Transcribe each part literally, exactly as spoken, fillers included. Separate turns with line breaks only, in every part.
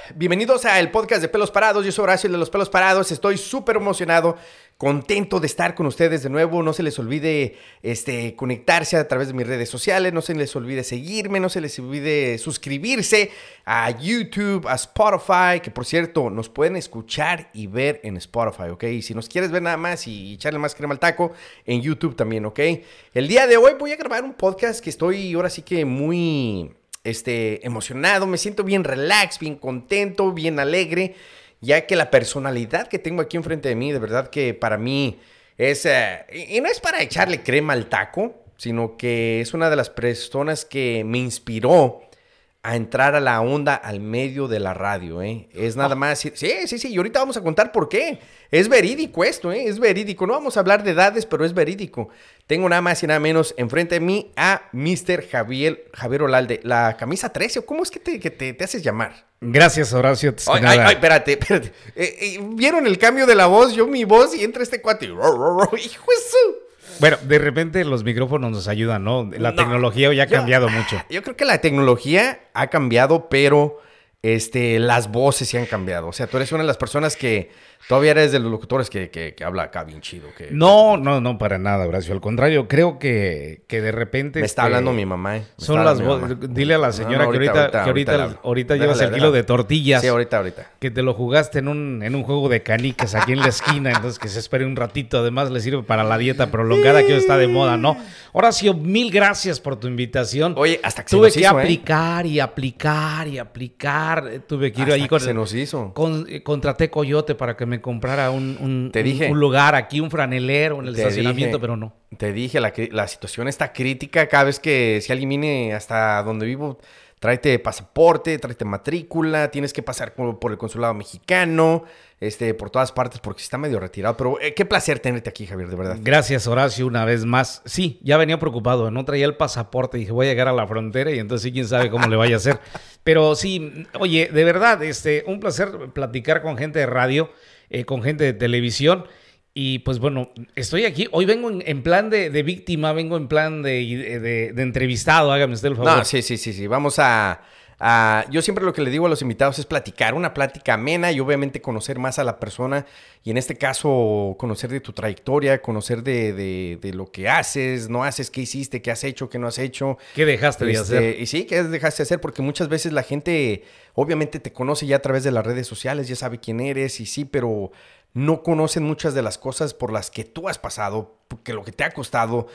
Bienvenidos a el podcast de Pelos Parados. Yo soy Horacio, el de los Pelos Parados. Estoy súper emocionado, contento de estar con ustedes de nuevo. No se les olvide este, conectarse a través de mis redes sociales. No se les olvide seguirme. No se les olvide suscribirse a YouTube, a Spotify. Que por cierto, nos pueden escuchar y ver en Spotify, ¿ok? Y si nos quieres ver nada más y echarle más crema al taco, en YouTube también, ¿ok? El día de hoy voy a grabar un podcast que estoy ahora sí que muy... Este, emocionado, me siento bien relax, bien contento, bien alegre, ya que la personalidad que tengo aquí enfrente de mí, de verdad que para mí es, uh, y no es para echarle crema al taco, sino que es una de las personas que me inspiró a entrar a la onda al medio de la radio, ¿eh? Es nada más... Sí, sí, sí, y ahorita vamos a contar por qué. Es verídico esto, ¿eh? Es verídico. No vamos a hablar de edades, pero es verídico. Tengo nada más y nada menos enfrente de mí a mister Javier, Javier Olalde. La camisa trece, ¿cómo es que te, que te, te haces llamar?
Gracias, Horacio.
Ay, ay, ay, espérate, espérate. Eh, eh, ¿Vieron el cambio de la voz? Yo mi voz y entra este cuate. ¡Hijo de su!
Bueno, de repente los micrófonos nos ayudan, ¿no? La no, tecnología ya ha yo, cambiado mucho.
Yo creo que la tecnología ha cambiado, pero este, las voces sí han cambiado. O sea, tú eres una de las personas que todavía eres de los locutores que, que, que habla acá bien chido. Que,
no, que... no, no, para nada, Horacio. Al contrario, creo que, que de repente...
Me está este, hablando mi mamá. Eh. Me
son las voces. Dile a la señora no, no, ahorita, que ahorita, que ahorita, ahorita, ahorita llevas el kilo de tortillas.
Sí, ahorita, ahorita.
Que te lo jugaste en un, en un juego de canicas aquí en la esquina, entonces que se espere un ratito. Además, le sirve para la dieta prolongada que hoy está de moda, ¿no? Horacio, mil gracias por tu invitación.
Oye, hasta que
Tuve
se nos
que
hizo,
aplicar
¿eh?
y aplicar y aplicar. Tuve que ir
hasta
ahí con...
se nos hizo.
Con, contraté Coyote para que me comprara un... Un,
te dije,
un, un lugar aquí, un franelero en el estacionamiento,
dije,
pero no.
Te dije, la, la situación está crítica. Cada vez que si alguien viene hasta donde vivo, tráete pasaporte, tráete matrícula, tienes que pasar por, por el consulado mexicano, este, por todas partes, porque está medio retirado. Pero eh, qué placer tenerte aquí, Javier, de verdad.
Gracias, Horacio, una vez más. Sí, ya venía preocupado, no traía el pasaporte, dije, voy a llegar a la frontera y entonces sí, quién sabe cómo le vaya a hacer. Pero sí, oye, de verdad, este, un placer platicar con gente de radio, eh, con gente de televisión. Y pues bueno, estoy aquí. Hoy vengo en, en plan de, de víctima, vengo en plan de, de, de entrevistado. Hágame usted el favor.
No, sí, sí, sí, sí. Vamos a, a... Yo siempre lo que le digo a los invitados es platicar. Una plática amena y obviamente conocer más a la persona. Y en este caso, conocer de tu trayectoria, conocer de, de, de lo que haces, no haces, qué hiciste, qué has hecho, qué no has hecho.
¿Qué dejaste
este,
de hacer?
Y sí, ¿qué dejaste de hacer? Porque muchas veces la gente obviamente te conoce ya a través de las redes sociales, ya sabe quién eres y sí, pero... no conocen muchas de las cosas por las que tú has pasado, porque lo que te ha costado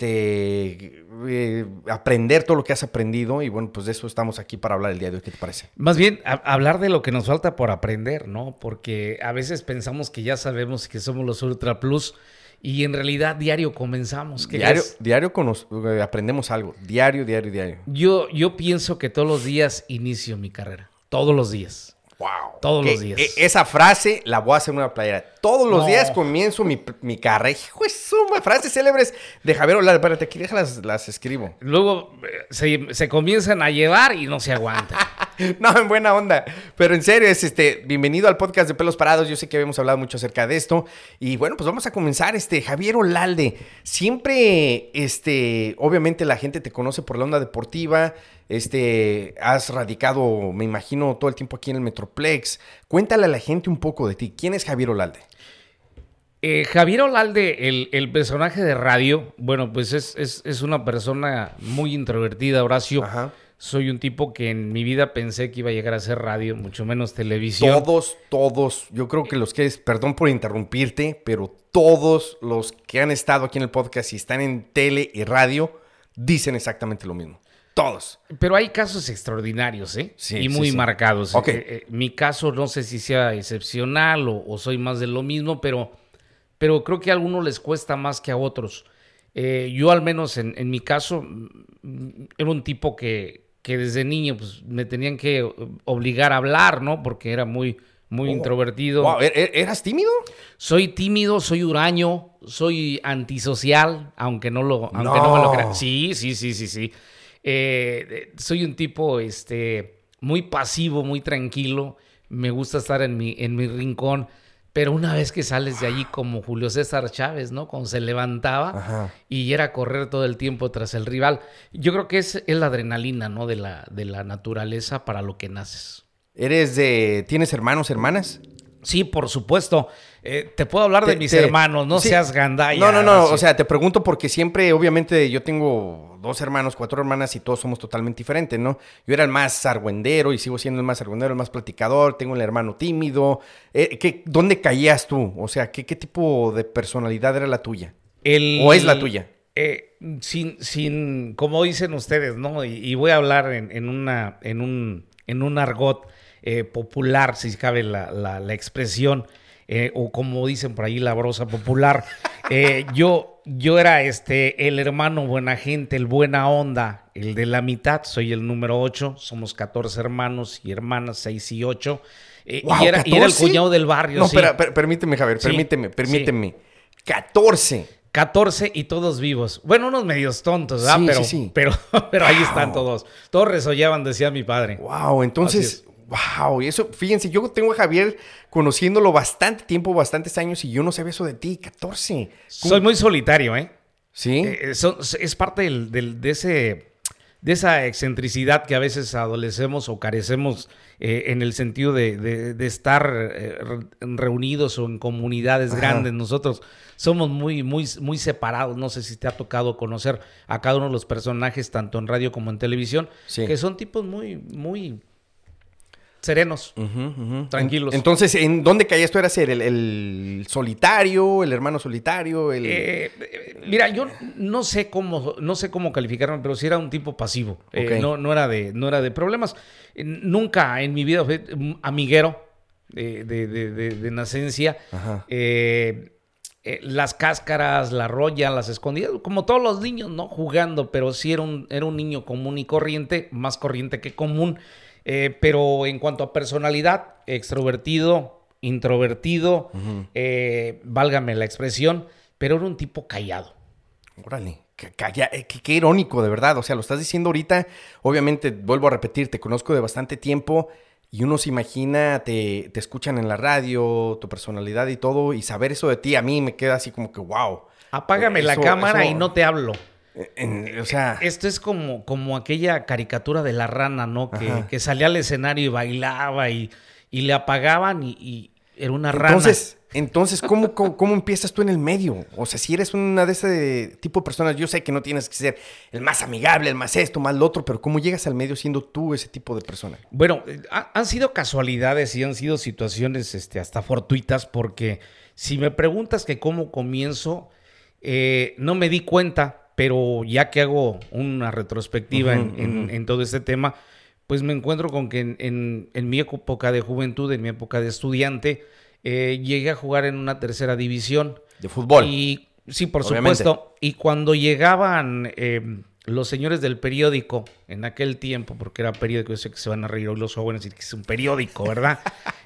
este, eh, aprender todo lo que has aprendido. Y bueno, pues de eso estamos aquí para hablar el día de hoy. ¿Qué te parece?
Más bien, a- hablar de lo que nos falta por aprender, ¿no? Porque a veces pensamos que ya sabemos que somos los Ultra Plus y en realidad diario comenzamos. ¿Qué
Diario,
es?
diario cono- aprendemos algo. Diario, diario, diario.
Yo, yo pienso que todos los días inicio mi carrera. Todos los días.
Wow.
Todos
que,
los días.
E- esa frase la voy a hacer en una playera. Todos los
No.
días comienzo mi, mi carrera. Hijo de suma, frases célebres de Javier Olalde. Espérate, aquí déjalas, las escribo.
Luego eh, se, se comienzan a llevar y no se aguantan.
No, en buena onda. Pero en serio, es este, bienvenido al podcast de Pelos Parados. Yo sé que habíamos hablado mucho acerca de esto. Y bueno, pues vamos a comenzar. Este, Javier Olalde. Siempre, este, obviamente la gente te conoce por la onda deportiva. Este, has radicado, me imagino, todo el tiempo aquí en el Metroplex. Cuéntale a la gente un poco de ti. ¿Quién es Javier Olalde?
Eh, Javier Olalde, el, el personaje de radio, bueno, pues es, es, es una persona muy introvertida, Horacio.
Ajá.
Soy un tipo que en mi vida pensé que iba a llegar a hacer radio, mucho menos televisión.
Todos, todos, yo creo que los que es, perdón por interrumpirte, pero todos los que han estado aquí en el podcast y están en tele y radio, dicen exactamente lo mismo. Todos.
Pero hay casos extraordinarios, ¿eh?
Sí,
y muy
sí, sí.
marcados.
Ok.
Eh, eh, mi caso no sé si sea excepcional o, o soy más de lo mismo, pero, pero creo que a algunos les cuesta más que a otros. Eh, yo al menos en, en mi caso mm, era un tipo que, que desde niño pues, me tenían que obligar a hablar, ¿no? Porque era muy, muy
Oh.
introvertido.
Wow, ¿er- er- ¿eras tímido?
Soy tímido, soy huraño, soy antisocial, aunque no lo, aunque
No.
no me lo crean. Sí, sí, sí, sí, sí. Eh, soy un tipo este, muy pasivo, muy tranquilo. Me gusta estar en mi, en mi rincón. Pero una vez que sales de allí como Julio César Chávez, ¿no? Cuando se levantaba
Ajá.
y era correr todo el tiempo tras el rival. Yo creo que es, es la adrenalina, ¿no? De la, de la naturaleza para lo que naces.
¿Eres de... ¿Tienes hermanos, hermanas?
Sí, por supuesto. Eh, te puedo hablar
Te-
de mis
te-
hermanos, no
sí.
seas gandalla.
No, no, no.
así.
O sea, te pregunto porque siempre, obviamente, yo tengo dos hermanos, cuatro hermanas y todos somos totalmente diferentes, ¿no? Yo era el más argüendero y sigo siendo el más argüendero, el más platicador. Tengo el hermano tímido. Eh, ¿qué, ¿Dónde caías tú? O sea, ¿qué, qué tipo de personalidad era la tuya?
El-
¿O es la tuya?
Eh, sin, sin, como dicen ustedes, ¿no? Y, y voy a hablar en, en una, en un, en un argot eh, popular, si cabe la, la, la expresión, eh, o como dicen por ahí, la brosa popular. Eh, yo, yo era este, el hermano buena gente, el buena onda, el de la mitad, soy el número ocho, somos catorce hermanos y hermanas, seis y ocho. Eh,
Wow,
y, era, y era el
¿catorce?
cuñado del barrio,
No,
sí.
espera, per- permíteme, Javier,
Sí,
permíteme, permíteme. catorce.
catorce y todos vivos. Bueno, unos medios tontos, ¿verdad?
Sí,
pero,
sí, sí.
pero, pero ahí
Wow.
están todos. Todos resollaban, decía mi padre.
Wow, entonces, wow, y eso, fíjense, yo tengo a Javier conociéndolo bastante tiempo, bastantes años, y yo no sabía eso de ti, catorce. ¿Cómo?
Soy muy solitario, ¿eh?
¿Sí?
Eh, son- es parte del, del- de ese... de esa excentricidad que a veces adolecemos o carecemos eh, en el sentido de, de- de estar eh, re- reunidos o en comunidades
Ajá.
grandes. Nosotros somos muy, muy, muy separados. No sé si te ha tocado conocer a cada uno de los personajes, tanto en radio como en televisión,
Sí.
que son tipos muy, muy serenos,
Ujú, ujú.
tranquilos.
Entonces, ¿en dónde caías tú? ¿Eras el, el- el solitario, el hermano solitario? El...
Eh, eh, mira, yo no sé cómo, no sé cómo calificarme, pero sí era un tipo pasivo. Eh,
Ok.
no, no era de, no era de problemas. Eh, nunca en mi vida fui un amiguero de, de, de, de- de nacencia.
Ajá.
Eh, eh, las cáscaras, la roya, las escondidas, como todos los niños, ¿no? Jugando, pero sí era un, era un niño común y corriente, más corriente que común. Eh, pero en cuanto a personalidad, extrovertido, introvertido,
Ujú.
eh, válgame la expresión, pero era un tipo callado.
Órale, qué, calla- eh, qué- qué irónico, de verdad. O sea, lo estás diciendo ahorita. Obviamente, vuelvo a repetir, te conozco de bastante tiempo y uno se imagina, te, te escuchan en la radio, tu personalidad y todo, y saber eso de ti a mí me queda así como que wow.
Apágame
Eh,
la
eso-
cámara
eso-
y no te hablo.
En- o sea,
Esto es como, como aquella caricatura de la rana, ¿no? Que,
Ajá.
que salía al escenario y bailaba y, y le apagaban y, y era una rana.
entonces, entonces ¿cómo, cómo, cómo empiezas tú en el medio? O sea, si eres una de ese tipo de personas, yo sé que no tienes que ser el más amigable, el más esto, más lo otro, pero ¿cómo llegas al medio siendo tú ese tipo de persona?
Bueno, eh, ha- han sido casualidades y han sido situaciones este, hasta fortuitas, porque si me preguntas que cómo comienzo, eh, no me di cuenta, pero ya que hago una retrospectiva
Ujú,
en, en-
ujú.
en todo este tema, pues me encuentro con que en, en- en mi época de juventud, en mi época de estudiante, eh, llegué a jugar en una tercera división.
De fútbol.
Y sí, por
Obviamente.
supuesto. Y cuando llegaban eh, los señores del periódico, en aquel tiempo, porque era periódico, yo sé que se van a reír hoy los jóvenes y que es un periódico, ¿verdad?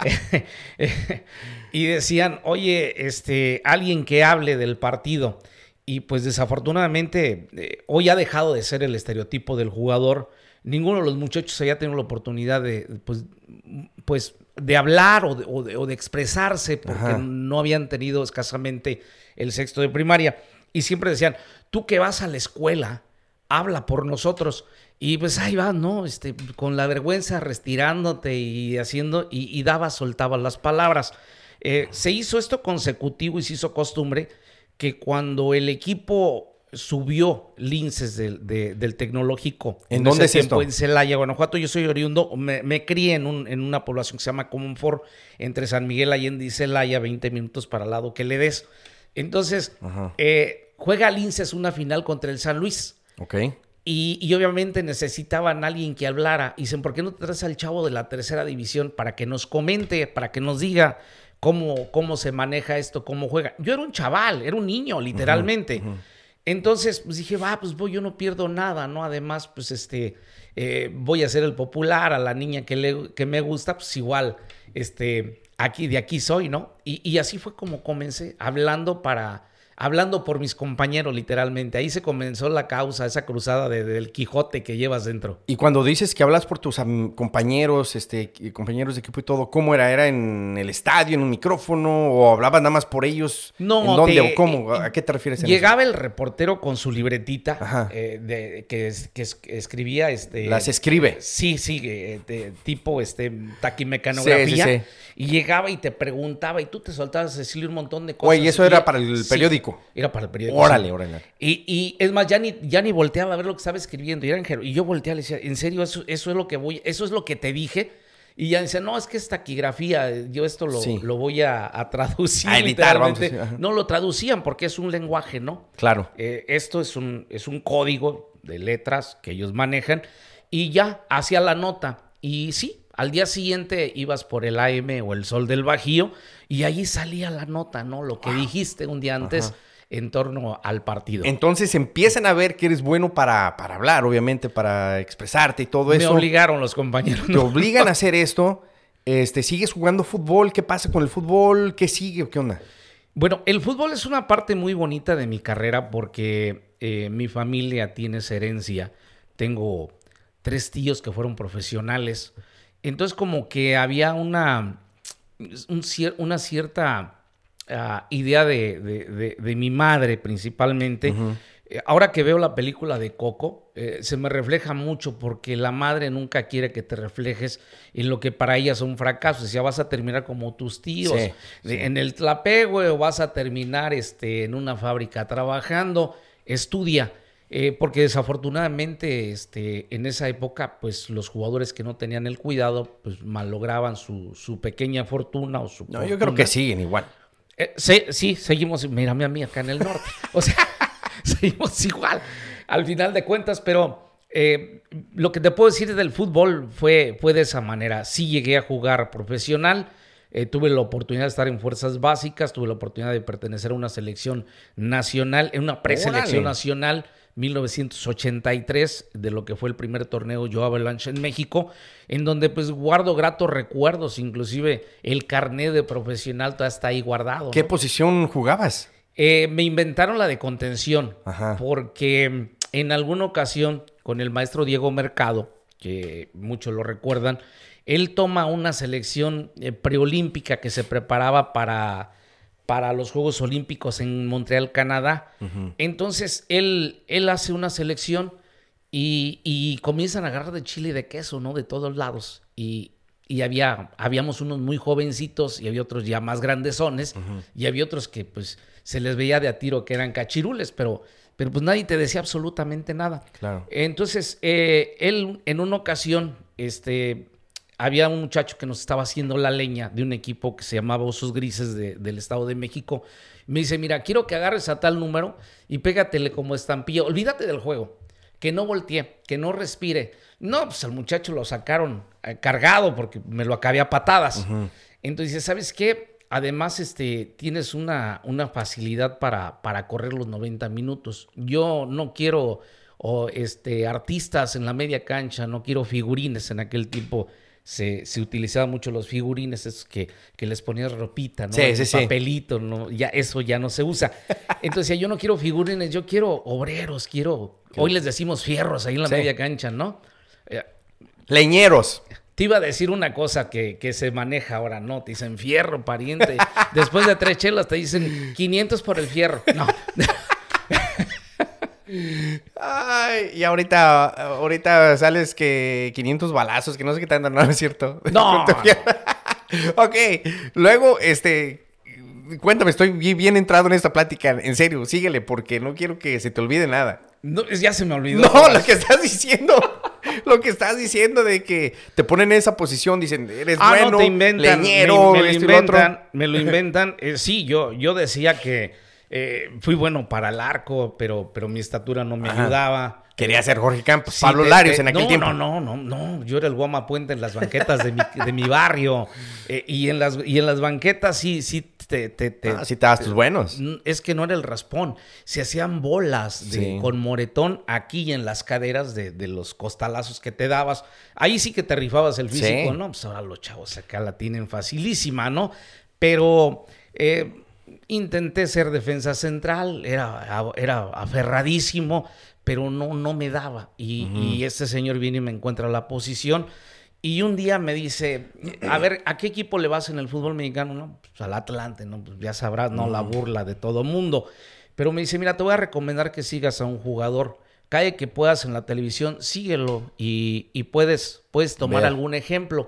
Y decían, oye, este, alguien que hable del partido. Y pues desafortunadamente eh, hoy ha dejado de ser el estereotipo del jugador. Ninguno de los muchachos había tenido la oportunidad de, pues, pues, de hablar o de, o de- o de expresarse porque
Ajá.
no habían tenido escasamente el sexto de primaria. Y siempre decían, tú que vas a la escuela, habla por nosotros. Y pues ahí va, ¿no? Este, con la vergüenza, retirándote y haciendo, y, y dabas, soltabas las palabras. Eh, se hizo esto consecutivo y se hizo costumbre que cuando el equipo subió linces del, de- del tecnológico.
¿En dónde
ese
es
tiempo,
esto?
En Celaya, Guanajuato. Yo soy oriundo, me, me crié en, un, en una población que se llama Comonfort, entre San Miguel Allende y Celaya, veinte minutos para el lado que le des. Entonces,
Ajá.
eh, juega Linces una final contra el San Luis.
Ok.
Y, y obviamente necesitaban a alguien que hablara. Y dicen, ¿por qué no te traes al chavo de la tercera división para que nos comente, para que nos diga cómo, cómo se maneja esto, cómo juega? Yo era un chaval, era un niño, literalmente.
Ujú, ujú.
Entonces, pues dije, va, pues voy, yo no pierdo nada, ¿no? Además, pues este, eh, voy a ser el popular, a la niña que, le, que me gusta, pues igual, este, aquí, de aquí soy, ¿no? Y, y así fue como comencé, hablando para, hablando por mis compañeros, literalmente. Ahí se comenzó la causa, esa cruzada de, del Quijote que llevas dentro.
Y cuando dices que hablas por tus um, compañeros, este, compañeros de equipo y todo, ¿cómo era? ¿Era en el estadio, en un micrófono? ¿O hablabas nada más por ellos?
No,
¿En dónde
te,
o cómo? ¿A qué te refieres? En
llegaba
eso?
el reportero con su libretita eh, de, que, que, que escribía... Este,
Las escribe.
Sí, sí, eh, de, tipo este, taquimecanografía. Sí, sí, sí. Y llegaba y te preguntaba y tú te soltabas a decirle un montón de cosas.
Güey, eso era para el periódico.
Sí, era para el periódico.
Órale,
sí.
órale.
Y, y es más, ya ni, ya ni volteaba a ver lo que estaba escribiendo. Y, era en, y yo volteaba y le decía, ¿en serio? Eso, eso es lo que voy, eso es lo que te dije. Y ya decía, no, es que es taquigrafía. Yo esto lo, sí. lo voy a, a traducir.
A editar, vamos a decir.
No lo traducían porque es un lenguaje, ¿no?
Claro.
Eh, esto es un, es un código de letras que ellos manejan. Y ya hacía la nota. Y sí. Al día siguiente ibas por el A M o el Sol del Bajío y ahí salía la nota, ¿no? Lo que wow. dijiste un día antes Ajá. en torno al partido.
Entonces empiezan a ver que eres bueno para, para hablar, obviamente, para expresarte y todo eso.
Me obligaron los compañeros.
Te obligan a hacer esto. Este, ¿sigues jugando fútbol? ¿Qué pasa con el fútbol? ¿Qué sigue o qué onda?
Bueno, el fútbol es una parte muy bonita de mi carrera porque eh, mi familia tiene esa herencia. Tengo tres tíos que fueron profesionales. Entonces como que había una, un, una cierta uh, idea de, de, de, de mi madre principalmente. Uh-huh. Eh, ahora que veo la película de Coco, eh, se me refleja mucho porque la madre nunca quiere que te reflejes en lo que para ella es un fracaso. Decía, vas a terminar como tus tíos,
sí, sí.
en el Tlapé, güey, o vas a terminar este, en una fábrica trabajando, estudia. Eh, porque desafortunadamente este, en esa época pues los jugadores que no tenían el cuidado pues malograban su, su pequeña fortuna o su
No,
fortuna.
yo creo que siguen igual.
Eh, sí, sí, seguimos, mírame a mí acá en el norte. O sea, seguimos igual al final de cuentas, pero eh, lo que te puedo decir del fútbol fue, fue de esa manera. Sí llegué a jugar profesional. Eh, tuve la oportunidad de estar en fuerzas básicas, tuve la oportunidad de pertenecer a una selección nacional, en una preselección nacional, mil novecientos ochenta y tres, de lo que fue el primer torneo Yo Avalanche en México, en donde pues guardo gratos recuerdos, inclusive el carnet de profesional todavía está ahí guardado.
¿Qué
¿no?
posición jugabas?
Eh, me inventaron la de contención,
Ajá.
porque en alguna ocasión con el maestro Diego Mercado, que muchos lo recuerdan, él toma una selección eh, preolímpica que se preparaba para, para los Juegos Olímpicos en Montreal, Canadá. Uh-huh. Entonces, él, él hace una selección y, y comienzan a agarrar de chile y de queso, ¿no? De todos lados. Y, y había, habíamos unos muy jovencitos y había otros ya más grandezones. Uh-huh. Y había otros que, pues, se les veía de a tiro que eran cachirules, pero... pero pues nadie te decía absolutamente nada.
Claro.
Entonces, eh, él en una ocasión, este... había un muchacho que nos estaba haciendo la leña de un equipo que se llamaba Osos Grises de, del Estado de México. Me dice, mira, quiero que agarres a tal número y pégatele como estampilla. Olvídate del juego, que no voltee, que no respire. No, pues al muchacho lo sacaron eh, cargado porque me lo acabé a patadas. Uh-huh. Entonces dice, ¿sabes qué? Además, este, tienes una, una facilidad para, para correr los noventa minutos. Yo no quiero o, este, artistas en la media cancha, no quiero figurines en aquel tiempo. Se, se utilizaban mucho los figurines esos que, que les ponías ropita, ¿no?
Sí, sí, sí.
Papelito, ¿no? Ya eso ya no se usa. Entonces yo no quiero figurines, yo quiero obreros, quiero... ¿Qué? Hoy les decimos fierros ahí en la sí. media cancha, ¿no? Eh,
Leñeros.
Te iba a decir una cosa que, que se maneja ahora, ¿no? Te dicen fierro, pariente. Después de tres chelas te dicen quinientos por el fierro. No.
Ay, y ahorita, ahorita sales que quinientos balazos, que no sé qué tanto, no es cierto.
No.
Ok, luego, este, cuéntame, estoy bien entrado en esta plática, en serio, síguele, porque no quiero que se te olvide nada.
No, ya se me olvidó.
No, lo que estás diciendo, lo que estás diciendo de que te ponen en esa posición, dicen, eres
ah,
bueno,
no, te inventan,
leñero,
me, me lo
esto
inventan, me lo inventan. Eh, sí, yo, yo decía que Eh, fui bueno para el arco, pero, pero mi estatura no me Ajá. ayudaba.
Quería ser Jorge Campos, sí, Pablo te, Larios te, en aquel
no,
tiempo.
No, no, no, no. Yo era el Guama Puente en las banquetas de mi, de mi barrio. Eh, y, en las, y en las banquetas sí, sí te... te, te
ah, sí te das tus buenos.
Es que no era el raspón. Se hacían bolas de, sí. con moretón aquí en las caderas de, de los costalazos que te dabas. Ahí sí que te rifabas el físico, sí. ¿no? Pues ahora los chavos acá la tienen facilísima, ¿no? Pero... Eh, intenté ser defensa central, era, era aferradísimo, pero no, no me daba. Y, uh-huh. y este señor viene y me encuentra la posición. Y un día me dice, a ver, ¿a qué equipo le vas en el fútbol mexicano? No, pues al Atlante, ¿no? Pues ya sabrás, ¿no? Uh-huh. La burla de todo mundo. Pero me dice, mira, te voy a recomendar que sigas a un jugador. Cada que puedas en la televisión, síguelo y, y puedes, puedes tomar Ver. algún ejemplo.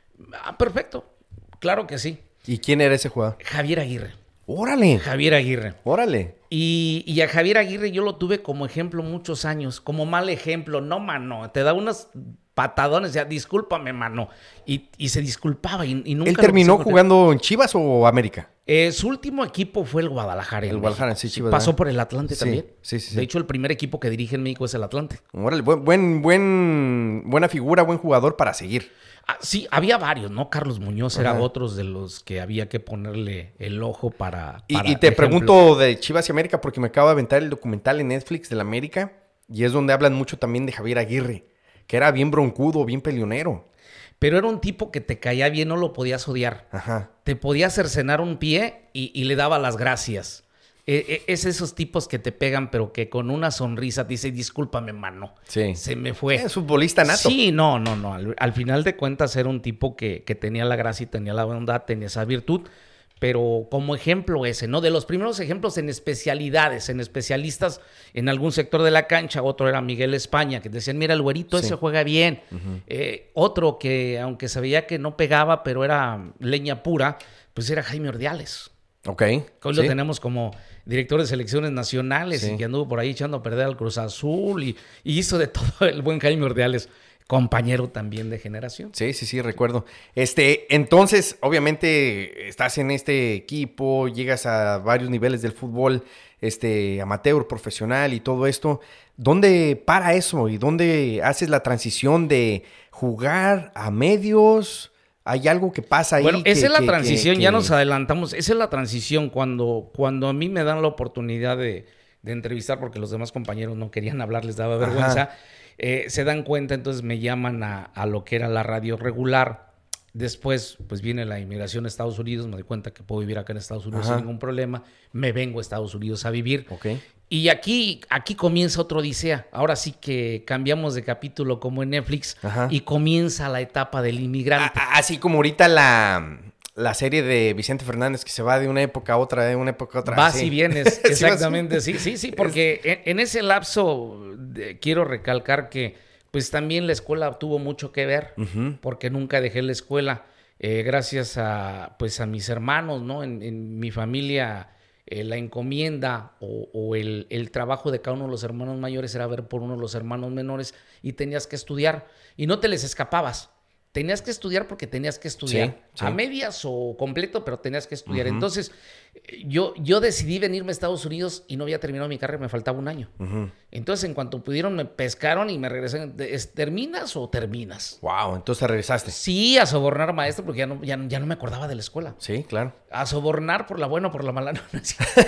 Ah, perfecto. Claro que sí.
¿Y quién era ese jugador?
Javier Aguirre.
¡Órale!
Javier Aguirre.
¡Órale!
Y, y a Javier Aguirre yo lo tuve como ejemplo muchos años, como mal ejemplo. No, mano, te da unos patadones, ya, discúlpame, mano. Y, y se disculpaba y, y nunca...
¿Él terminó jugando en Chivas o América?
Eh, su último equipo fue el Guadalajara.
El Guadalajara, sí, Chivas.
Pasó por el Atlante
sí,
también.
Sí, sí, sí.
De hecho, el primer equipo que dirige en México es el Atlante.
Órale, buen, buen, buen, buena figura, buen jugador para seguir.
Ah, sí, había varios, ¿no? Carlos Muñoz Ajá. era otros de los que había que ponerle el ojo para... para
y, y te ejemplo. pregunto de Chivas y América porque me acabo de aventar el documental en Netflix del América y es donde hablan mucho también de Javier Aguirre, que era bien broncudo, bien peleonero.
Pero era un tipo que te caía bien, no lo podías odiar.
Ajá.
Te podía cercenar un pie y, y le daba las gracias. Eh, es esos tipos que te pegan, pero que con una sonrisa te dice, discúlpame, mano.
Sí.
Se me fue.
Es futbolista nato.
Sí, no, no, no. Al, al final de cuentas era un tipo que, que tenía la gracia y tenía la bondad, tenía esa virtud. Pero como ejemplo ese, ¿no? De los primeros ejemplos en especialidades, en especialistas en algún sector de la cancha. Otro era Miguel España, que decían, mira, el güerito sí. ese juega bien. Uh-huh. Eh, otro que, aunque se veía que no pegaba, pero era leña pura, pues era Jaime Ordiales.
Ok.
Hoy sí. lo tenemos como director de selecciones nacionales sí. y que anduvo por ahí echando a perder al Cruz Azul y, y hizo de todo el buen Jaime Ordiales. Compañero también de generación.
Sí, sí, sí, recuerdo. Este, entonces, obviamente, estás en este equipo, llegas a varios niveles del fútbol, este, amateur, profesional y todo esto. ¿Dónde para eso? ¿Y dónde haces la transición de jugar a medios? ¿Hay algo que pasa ahí?
Bueno,
que,
esa es la
que,
transición,
que,
ya
que...
nos adelantamos. Esa es la transición cuando, cuando a mí me dan la oportunidad de, de entrevistar, porque los demás compañeros no querían hablar, les daba vergüenza. Ajá. Eh, se dan cuenta, entonces me llaman a, a lo que era la radio regular. Después, pues viene la inmigración a Estados Unidos, me doy cuenta que puedo vivir acá en Estados Unidos Ajá. sin ningún problema. Me vengo a Estados Unidos a vivir.
Okay.
Y aquí, aquí comienza otra odisea. Ahora sí que cambiamos de capítulo como en Netflix Ajá. y comienza la etapa del inmigrante.
A, así como ahorita la... La serie de Vicente Fernández que se va de una época a otra, de una época a otra.
Vas y vienes, exactamente, sí, sí, sí, porque en, en ese lapso de, quiero recalcar que pues también la escuela tuvo mucho que ver, uh-huh. porque nunca dejé la escuela, eh, gracias a pues a mis hermanos, ¿no? En, en mi familia eh, la encomienda o, o el, el trabajo de cada uno de los hermanos mayores era ver por uno de los hermanos menores y tenías que estudiar y no te les escapabas. Tenías que estudiar porque tenías que estudiar. Sí, sí. A medias o completo, pero tenías que estudiar. Uh-huh. Entonces, yo, yo decidí venirme a Estados Unidos y no había terminado mi carrera, me faltaba un año. Uh-huh. Entonces, en cuanto pudieron, me pescaron y me regresaron. ¿Terminas o terminas?
Wow, entonces te regresaste.
Sí, a sobornar maestro, porque ya no, ya, ya no me acordaba de la escuela.
Sí, claro.
A sobornar por la buena o por la mala. No, no,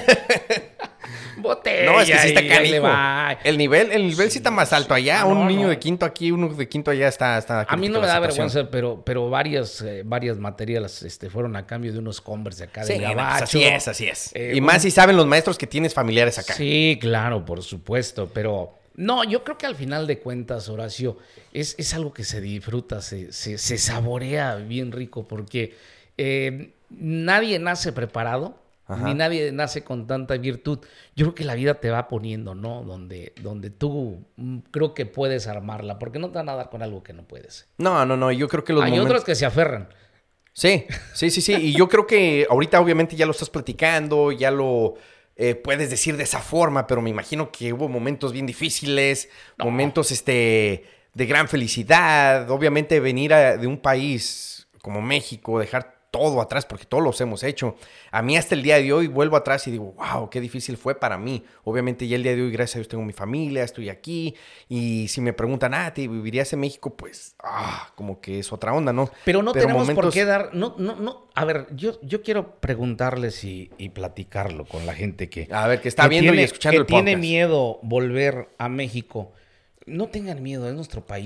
botella.
No, es que sí está canijo. El nivel, el nivel sí, sí está más alto allá. No, un niño no. de quinto aquí, uno de quinto allá está... está
a mí no me da vergüenza, pero, pero varias, eh, varias materias este, fueron a cambio de unos Converse de acá
sí,
de Gabacho.
Pues así es, así es. Eh, y más un... si saben los maestros que tienes familiares acá.
Sí, claro, por supuesto, pero... No, yo creo que al final de cuentas, Horacio, es, es algo que se disfruta, se, se, se saborea bien rico, porque eh, nadie nace preparado. Ajá. Ni nadie nace con tanta virtud. Yo creo que la vida te va poniendo, ¿no? Donde, donde tú mm, creo que puedes armarla, porque no te van a dar con algo que no puedes.
No, no, no, yo creo que los
Hay
momentos...
otros que se aferran.
Sí, sí, sí, sí, y yo creo que ahorita obviamente ya lo estás platicando, ya lo eh, puedes decir de esa forma, pero me imagino que hubo momentos bien difíciles, no. momentos este, de gran felicidad, obviamente venir a, de un país como México, dejar todo atrás, porque todos los hemos hecho. A mí hasta el día de hoy vuelvo atrás y digo, wow, qué difícil fue para mí. Obviamente ya el día de hoy, gracias a Dios, tengo mi familia, estoy aquí. Y si me preguntan, ah, ¿te vivirías en México? Pues, ah, como que es otra onda, ¿no?
Pero no Pero tenemos momentos... por qué dar, no, no, no. A ver, yo, yo quiero preguntarles y, y platicarlo con la gente que...
A ver, que está
que
viendo
tiene,
y escuchando
que
el podcast.
tiene miedo volver a México. No tengan miedo, es nuestro país.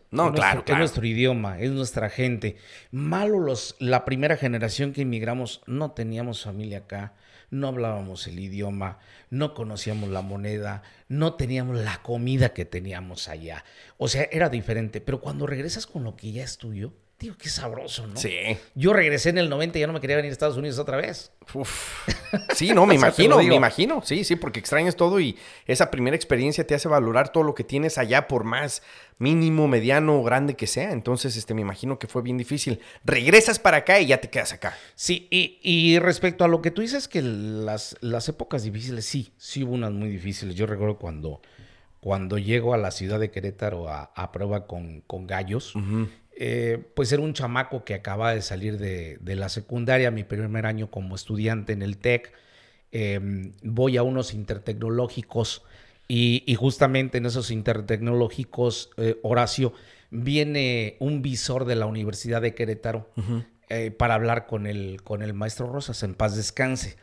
No,
es
claro,
nuestro,
claro.
Es nuestro idioma, es nuestra gente. Malo los, la primera generación que inmigramos, no teníamos familia acá, no hablábamos el idioma, no conocíamos la moneda, no teníamos la comida que teníamos allá. O sea, era diferente. Pero cuando regresas con lo que ya es tuyo, digo, qué sabroso, ¿no?
Sí.
Yo regresé en el noventa y ya no me quería venir a Estados Unidos otra vez.
Uf. Sí, no, me
O sea, te lo
imagino,
digo.
me imagino. Sí, sí, porque extrañas todo y esa primera experiencia te hace valorar todo lo que tienes allá, por más mínimo, mediano o grande que sea. Entonces, este, me imagino que fue bien difícil. Regresas para acá y ya te quedas acá.
Sí, y, y respecto a lo que tú dices, que las, las épocas difíciles, sí, sí hubo unas muy difíciles. Yo recuerdo cuando, cuando llego a la ciudad de Querétaro a, a prueba con, con Gallos,
Uh-huh.
eh, pues era un chamaco que acaba de salir de, de la secundaria, mi primer año como estudiante en el TEC. Eh, voy a unos intertecnológicos y, y justamente en esos intertecnológicos, eh, Horacio, viene un visor de la Universidad de Querétaro uh-huh. eh, para hablar con el, con el maestro Rosas, en paz descanse,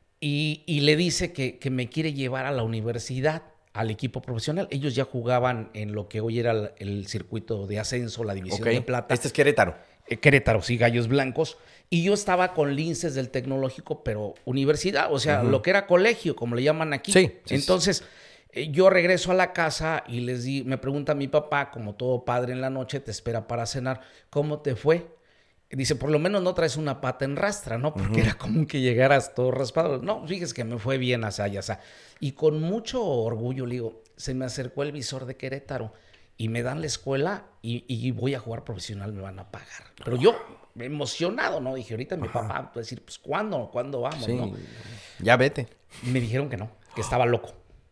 y, y le dice que, que me quiere llevar a la universidad, al equipo profesional. Ellos ya jugaban en lo que hoy era el, el circuito de ascenso, la división
Okay.
de plata.
Este es Querétaro.
Eh, Querétaro, sí, Gallos Blancos. Y yo estaba con linces del tecnológico, pero universidad, o sea, uh-huh. lo que era colegio, como le llaman aquí.
Sí. sí
Entonces, eh, yo regreso a la casa y les di, me pregunta mi papá, como todo padre en la noche, te espera para cenar, ¿cómo te fue? Dice, por lo menos no traes una pata en rastra, ¿no? Porque uh-huh. era común que llegaras todo raspado. No, fíjese que me fue bien, asá y asá. Y con mucho orgullo, le digo, se me acercó el visor de Querétaro y me dan la escuela y, y voy a jugar profesional, me van a pagar. Pero yo, emocionado, ¿no? Dije, ahorita mi papá va a decir, pues, ¿cuándo? ¿Cuándo vamos?
Sí,
¿no?
Ya vete.
Me dijeron que no, que estaba loco.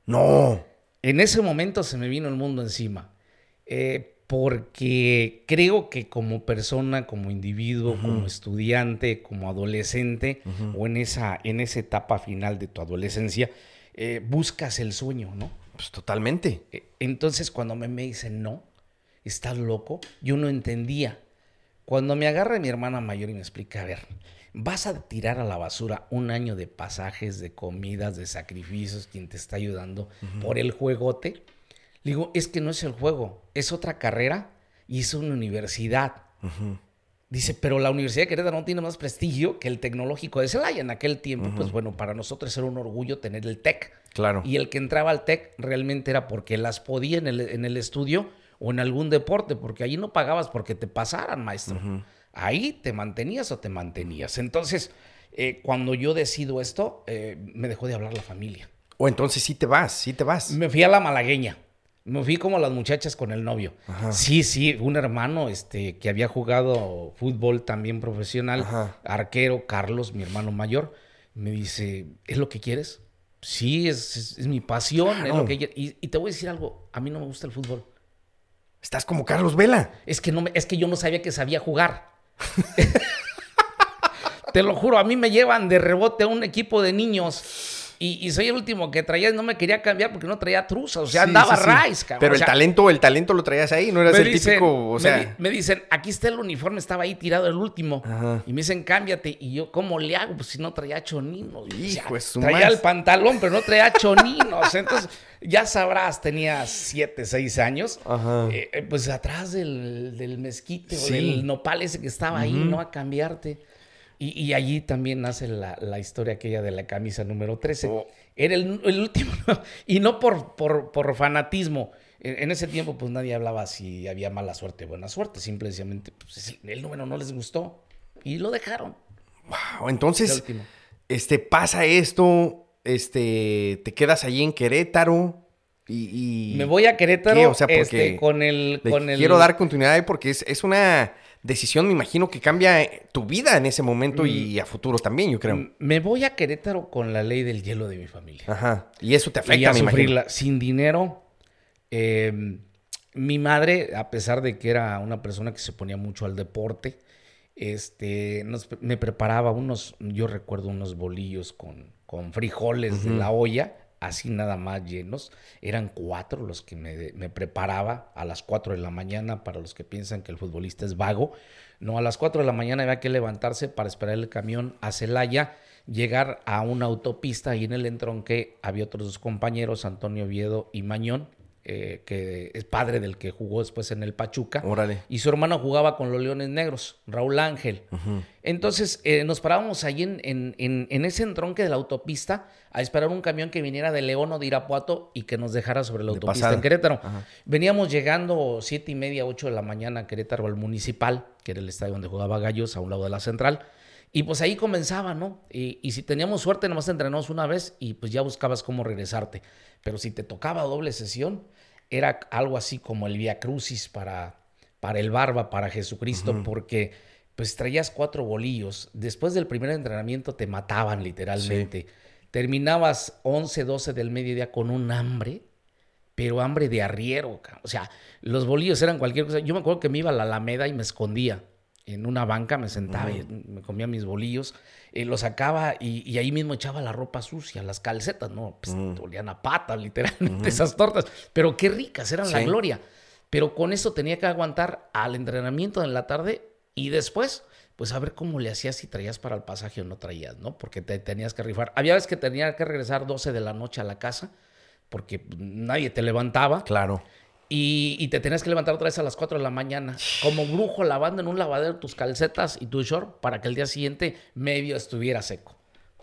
No.
En ese momento se me vino el mundo encima. Eh... Porque creo que como persona, como individuo, uh-huh. como estudiante, como adolescente, uh-huh. o en esa, en esa etapa final de tu adolescencia, eh, buscas el sueño, ¿no?
Pues totalmente.
Entonces, cuando me, me dicen, no, estás loco, yo no entendía. Cuando me agarra mi hermana mayor y me explica, a ver, vas a tirar a la basura un año de pasajes, de comidas, de sacrificios, quien te está ayudando, uh-huh. por el juegote. Le digo, es que no es el juego, es otra carrera y es una universidad. Uh-huh. Dice, pero la Universidad de Querétaro no tiene más prestigio que el tecnológico de Celaya. En aquel tiempo, uh-huh. pues bueno, para nosotros era un orgullo tener el TEC.
Claro.
Y el que entraba al TEC realmente era porque las podía en el, en el estudio o en algún deporte, porque allí no pagabas porque te pasaran, maestro. Uh-huh. Ahí te mantenías o te mantenías. Entonces, eh, cuando yo decido esto, eh, me dejó de hablar la familia.
O entonces sí te vas, sí te vas.
Me fui a la malagueña. Me fui como las muchachas con el novio.
Ajá.
Sí, sí, un hermano este, que había jugado fútbol también profesional,
Ajá.
arquero, Carlos, mi hermano mayor, me dice, ¿es lo que quieres? Sí, es, es, es mi pasión, claro. es lo que quiero. Y, y te voy a decir algo, a mí no me gusta el fútbol.
Estás como Carlos Vela.
Es que, no me, es que yo no sabía que sabía jugar. Te lo juro, a mí me llevan de rebote a un equipo de niños. Y, y soy el último que traía, no me quería cambiar porque no traía truza, o sea, sí, andaba sí, sí. Rice, cabrón.
Pero
o
el
sea,
talento, el talento lo traías ahí, no eras el
dicen,
típico, o sea.
Me, me dicen, aquí está el uniforme, estaba ahí tirado el último. Ajá. Y me dicen, cámbiate. Y yo, ¿cómo le hago? Pues si no traía choninos.
Hijo,
o sea, traía más. El pantalón, pero no traía choninos. Entonces, ya sabrás, tenía siete, seis años. Ajá. Eh, pues atrás del, del mezquite sí. o del nopal ese que estaba uh-huh. ahí, ¿no? A cambiarte. Y, y allí también nace la, la historia aquella de la camisa número trece. Oh. Era el, el último, y no por, por, por fanatismo. En, en ese tiempo, pues nadie hablaba si había mala suerte o buena suerte. Simplemente, pues, el, el número no les gustó y lo dejaron.
Wow, entonces, este, pasa esto, este, te quedas allí en Querétaro y... y...
Me voy a Querétaro,
¿qué? O sea, porque
este, con el... Con el...
Quiero dar continuidad porque es, es una... decisión, me imagino, que cambia tu vida en ese momento mm. y a futuro también, yo creo.
Me voy a Querétaro con la ley del hielo de mi familia.
Ajá. Y eso te afecta,
y a
me
sufrirla.
imagino.
Sin dinero. Eh, mi madre, a pesar de que era una persona que se ponía mucho al deporte, este, nos, me preparaba unos, yo recuerdo unos bolillos con, con frijoles uh-huh. de la olla, así nada más llenos. Eran cuatro los que me, me preparaba a las cuatro de la mañana, para los que piensan que el futbolista es vago. No, a las cuatro de la mañana había que levantarse para esperar el camión a Celaya, llegar a una autopista y en el entronque había otros dos compañeros, Antonio Oviedo y Mañón, eh, que es padre del que jugó después en el Pachuca.
Órale.
Y su hermano jugaba con los Leones Negros, Raúl Ángel. Uh-huh. Entonces eh, nos parábamos ahí en, en, en, en ese entronque de la autopista a esperar un camión que viniera de León o de Irapuato y que nos dejara sobre la
de
autopista
pasada.
en Querétaro.
Ajá.
Veníamos llegando siete y media, ocho de la mañana a Querétaro, al Municipal, que era el estadio donde jugaba Gallos, a un lado de la Central. Y pues ahí comenzaba, ¿no? Y, y si teníamos suerte, nomás entrenamos una vez y pues ya buscabas cómo regresarte. Pero si te tocaba doble sesión, era algo así como el Vía Crucis para, para el Barba, para Jesucristo, uh-huh. porque pues traías cuatro bolillos. Después del primer entrenamiento te mataban literalmente. Sí. Terminabas once, doce del mediodía con un hambre, pero hambre de arriero. O sea, los bolillos eran cualquier cosa. Yo me acuerdo que me iba a la Alameda y me escondía. En una banca me sentaba uh-huh. y me comía mis bolillos, eh, los sacaba y, y ahí mismo echaba la ropa sucia, las calcetas, ¿no? Pues uh-huh. olían a patas, literalmente, uh-huh. esas tortas. Pero qué ricas, eran sí. la gloria. Pero con eso tenía que aguantar al entrenamiento en la tarde y después, pues a ver cómo le hacías si traías para el pasaje o no traías, ¿no? Porque te tenías que rifar. Había veces que tenía que regresar doce de la noche a la casa porque nadie te levantaba.
Claro.
Y, y te tenías que levantar otra vez a las cuatro de la mañana, como brujo lavando en un lavadero tus calcetas y tu short para que el día siguiente medio estuviera seco.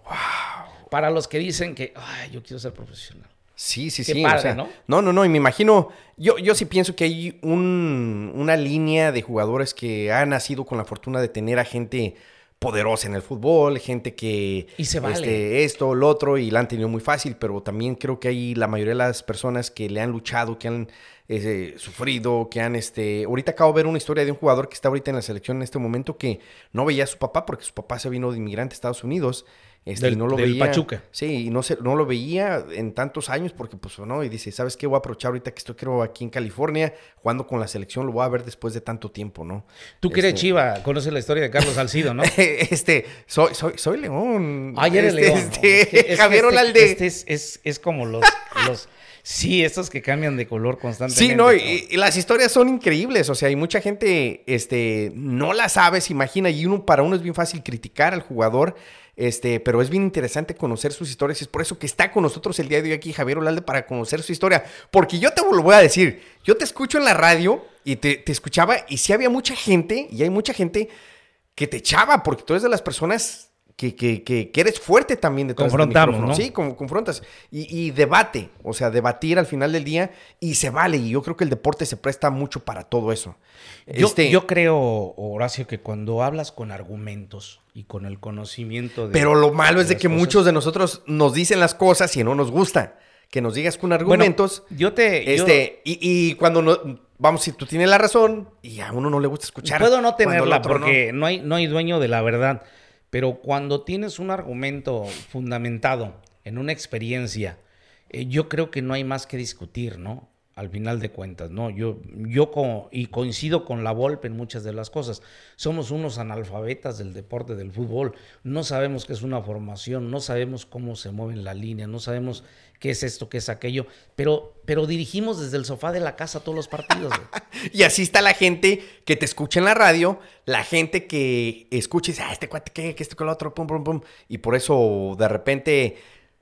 Wow.
Para los que dicen que, ay, yo quiero ser profesional.
Sí, sí,
Qué
sí.
padre,
o sea,
¿no?
No, no, no. Y me imagino, yo, yo sí pienso que hay un, una línea de jugadores que han nacido con la fortuna de tener a gente poderosa en el fútbol, gente que...
Y se vale.
Este, esto, lo otro, y la han tenido muy fácil, pero también creo que hay la mayoría de las personas que le han luchado, que han eh, sufrido, que han... este Ahorita acabo de ver una historia de un jugador que está ahorita en la selección en este momento que no veía a su papá porque su papá se vino de inmigrante a Estados Unidos. Este,
del,
y no lo
del
veía,
Pachuca.
Sí, y no, se, no lo veía en tantos años porque, pues, no, y dice, ¿sabes qué? Voy a aprovechar ahorita que estoy creo, aquí en California, jugando con la selección, lo voy a ver después de tanto tiempo, ¿no?
Tú que
este,
eres Chiva, conoces la historia de Carlos Salcido, ¿no?
este, soy, soy, soy León.
Ah, eres
este,
León.
Este,
Es que
Javier
este,
Olalde.
Este es, es, es como los... los sí, estos que cambian de color constantemente.
Sí, no, y, y las historias son increíbles, o sea, y mucha gente este, no la sabe, se imagina, y uno para uno es bien fácil criticar al jugador, este, pero es bien interesante conocer sus historias, y es por eso que está con nosotros el día de hoy aquí Javier Olalde para conocer su historia, porque yo te lo voy a decir, yo te escucho en la radio y te, te escuchaba, y sí había mucha gente, y hay mucha gente que te echaba, porque tú eres de las personas... Que, que, que, que eres fuerte también detrás del micrófono.
¿No?
Sí, como confrontas. Y, y debate, o sea, debatir al final del día y se vale. Y yo creo que el deporte se presta mucho para todo eso.
Yo,
este...
yo creo, Horacio, que cuando hablas con argumentos y con el conocimiento de...
Pero lo malo es de, de que
cosas...
muchos de nosotros nos dicen las cosas y no nos gusta. Que nos digas con argumentos.
Bueno, yo te...
Este,
yo...
Y, y cuando no... Vamos, si tú tienes la razón y a uno no le gusta escuchar.
Puedo no tenerla porque
no.
No, hay, no hay dueño de la verdad. Pero cuando tienes un argumento fundamentado en una experiencia, eh, yo creo que no hay más que discutir, ¿no? Al final de cuentas, ¿no? Yo, yo co- y coincido con la Volpe en muchas de las cosas. Somos unos analfabetas del deporte del fútbol. No sabemos qué es una formación, no sabemos cómo se mueven la línea, no sabemos qué es esto, qué es aquello, pero, pero dirigimos desde el sofá de la casa todos los partidos.
Y así está la gente que te escucha en la radio, la gente que escucha y dice, ah, este cuate, ¿qué? ¿Qué esto con lo otro? Pum, pum, pum. Y por eso, de repente,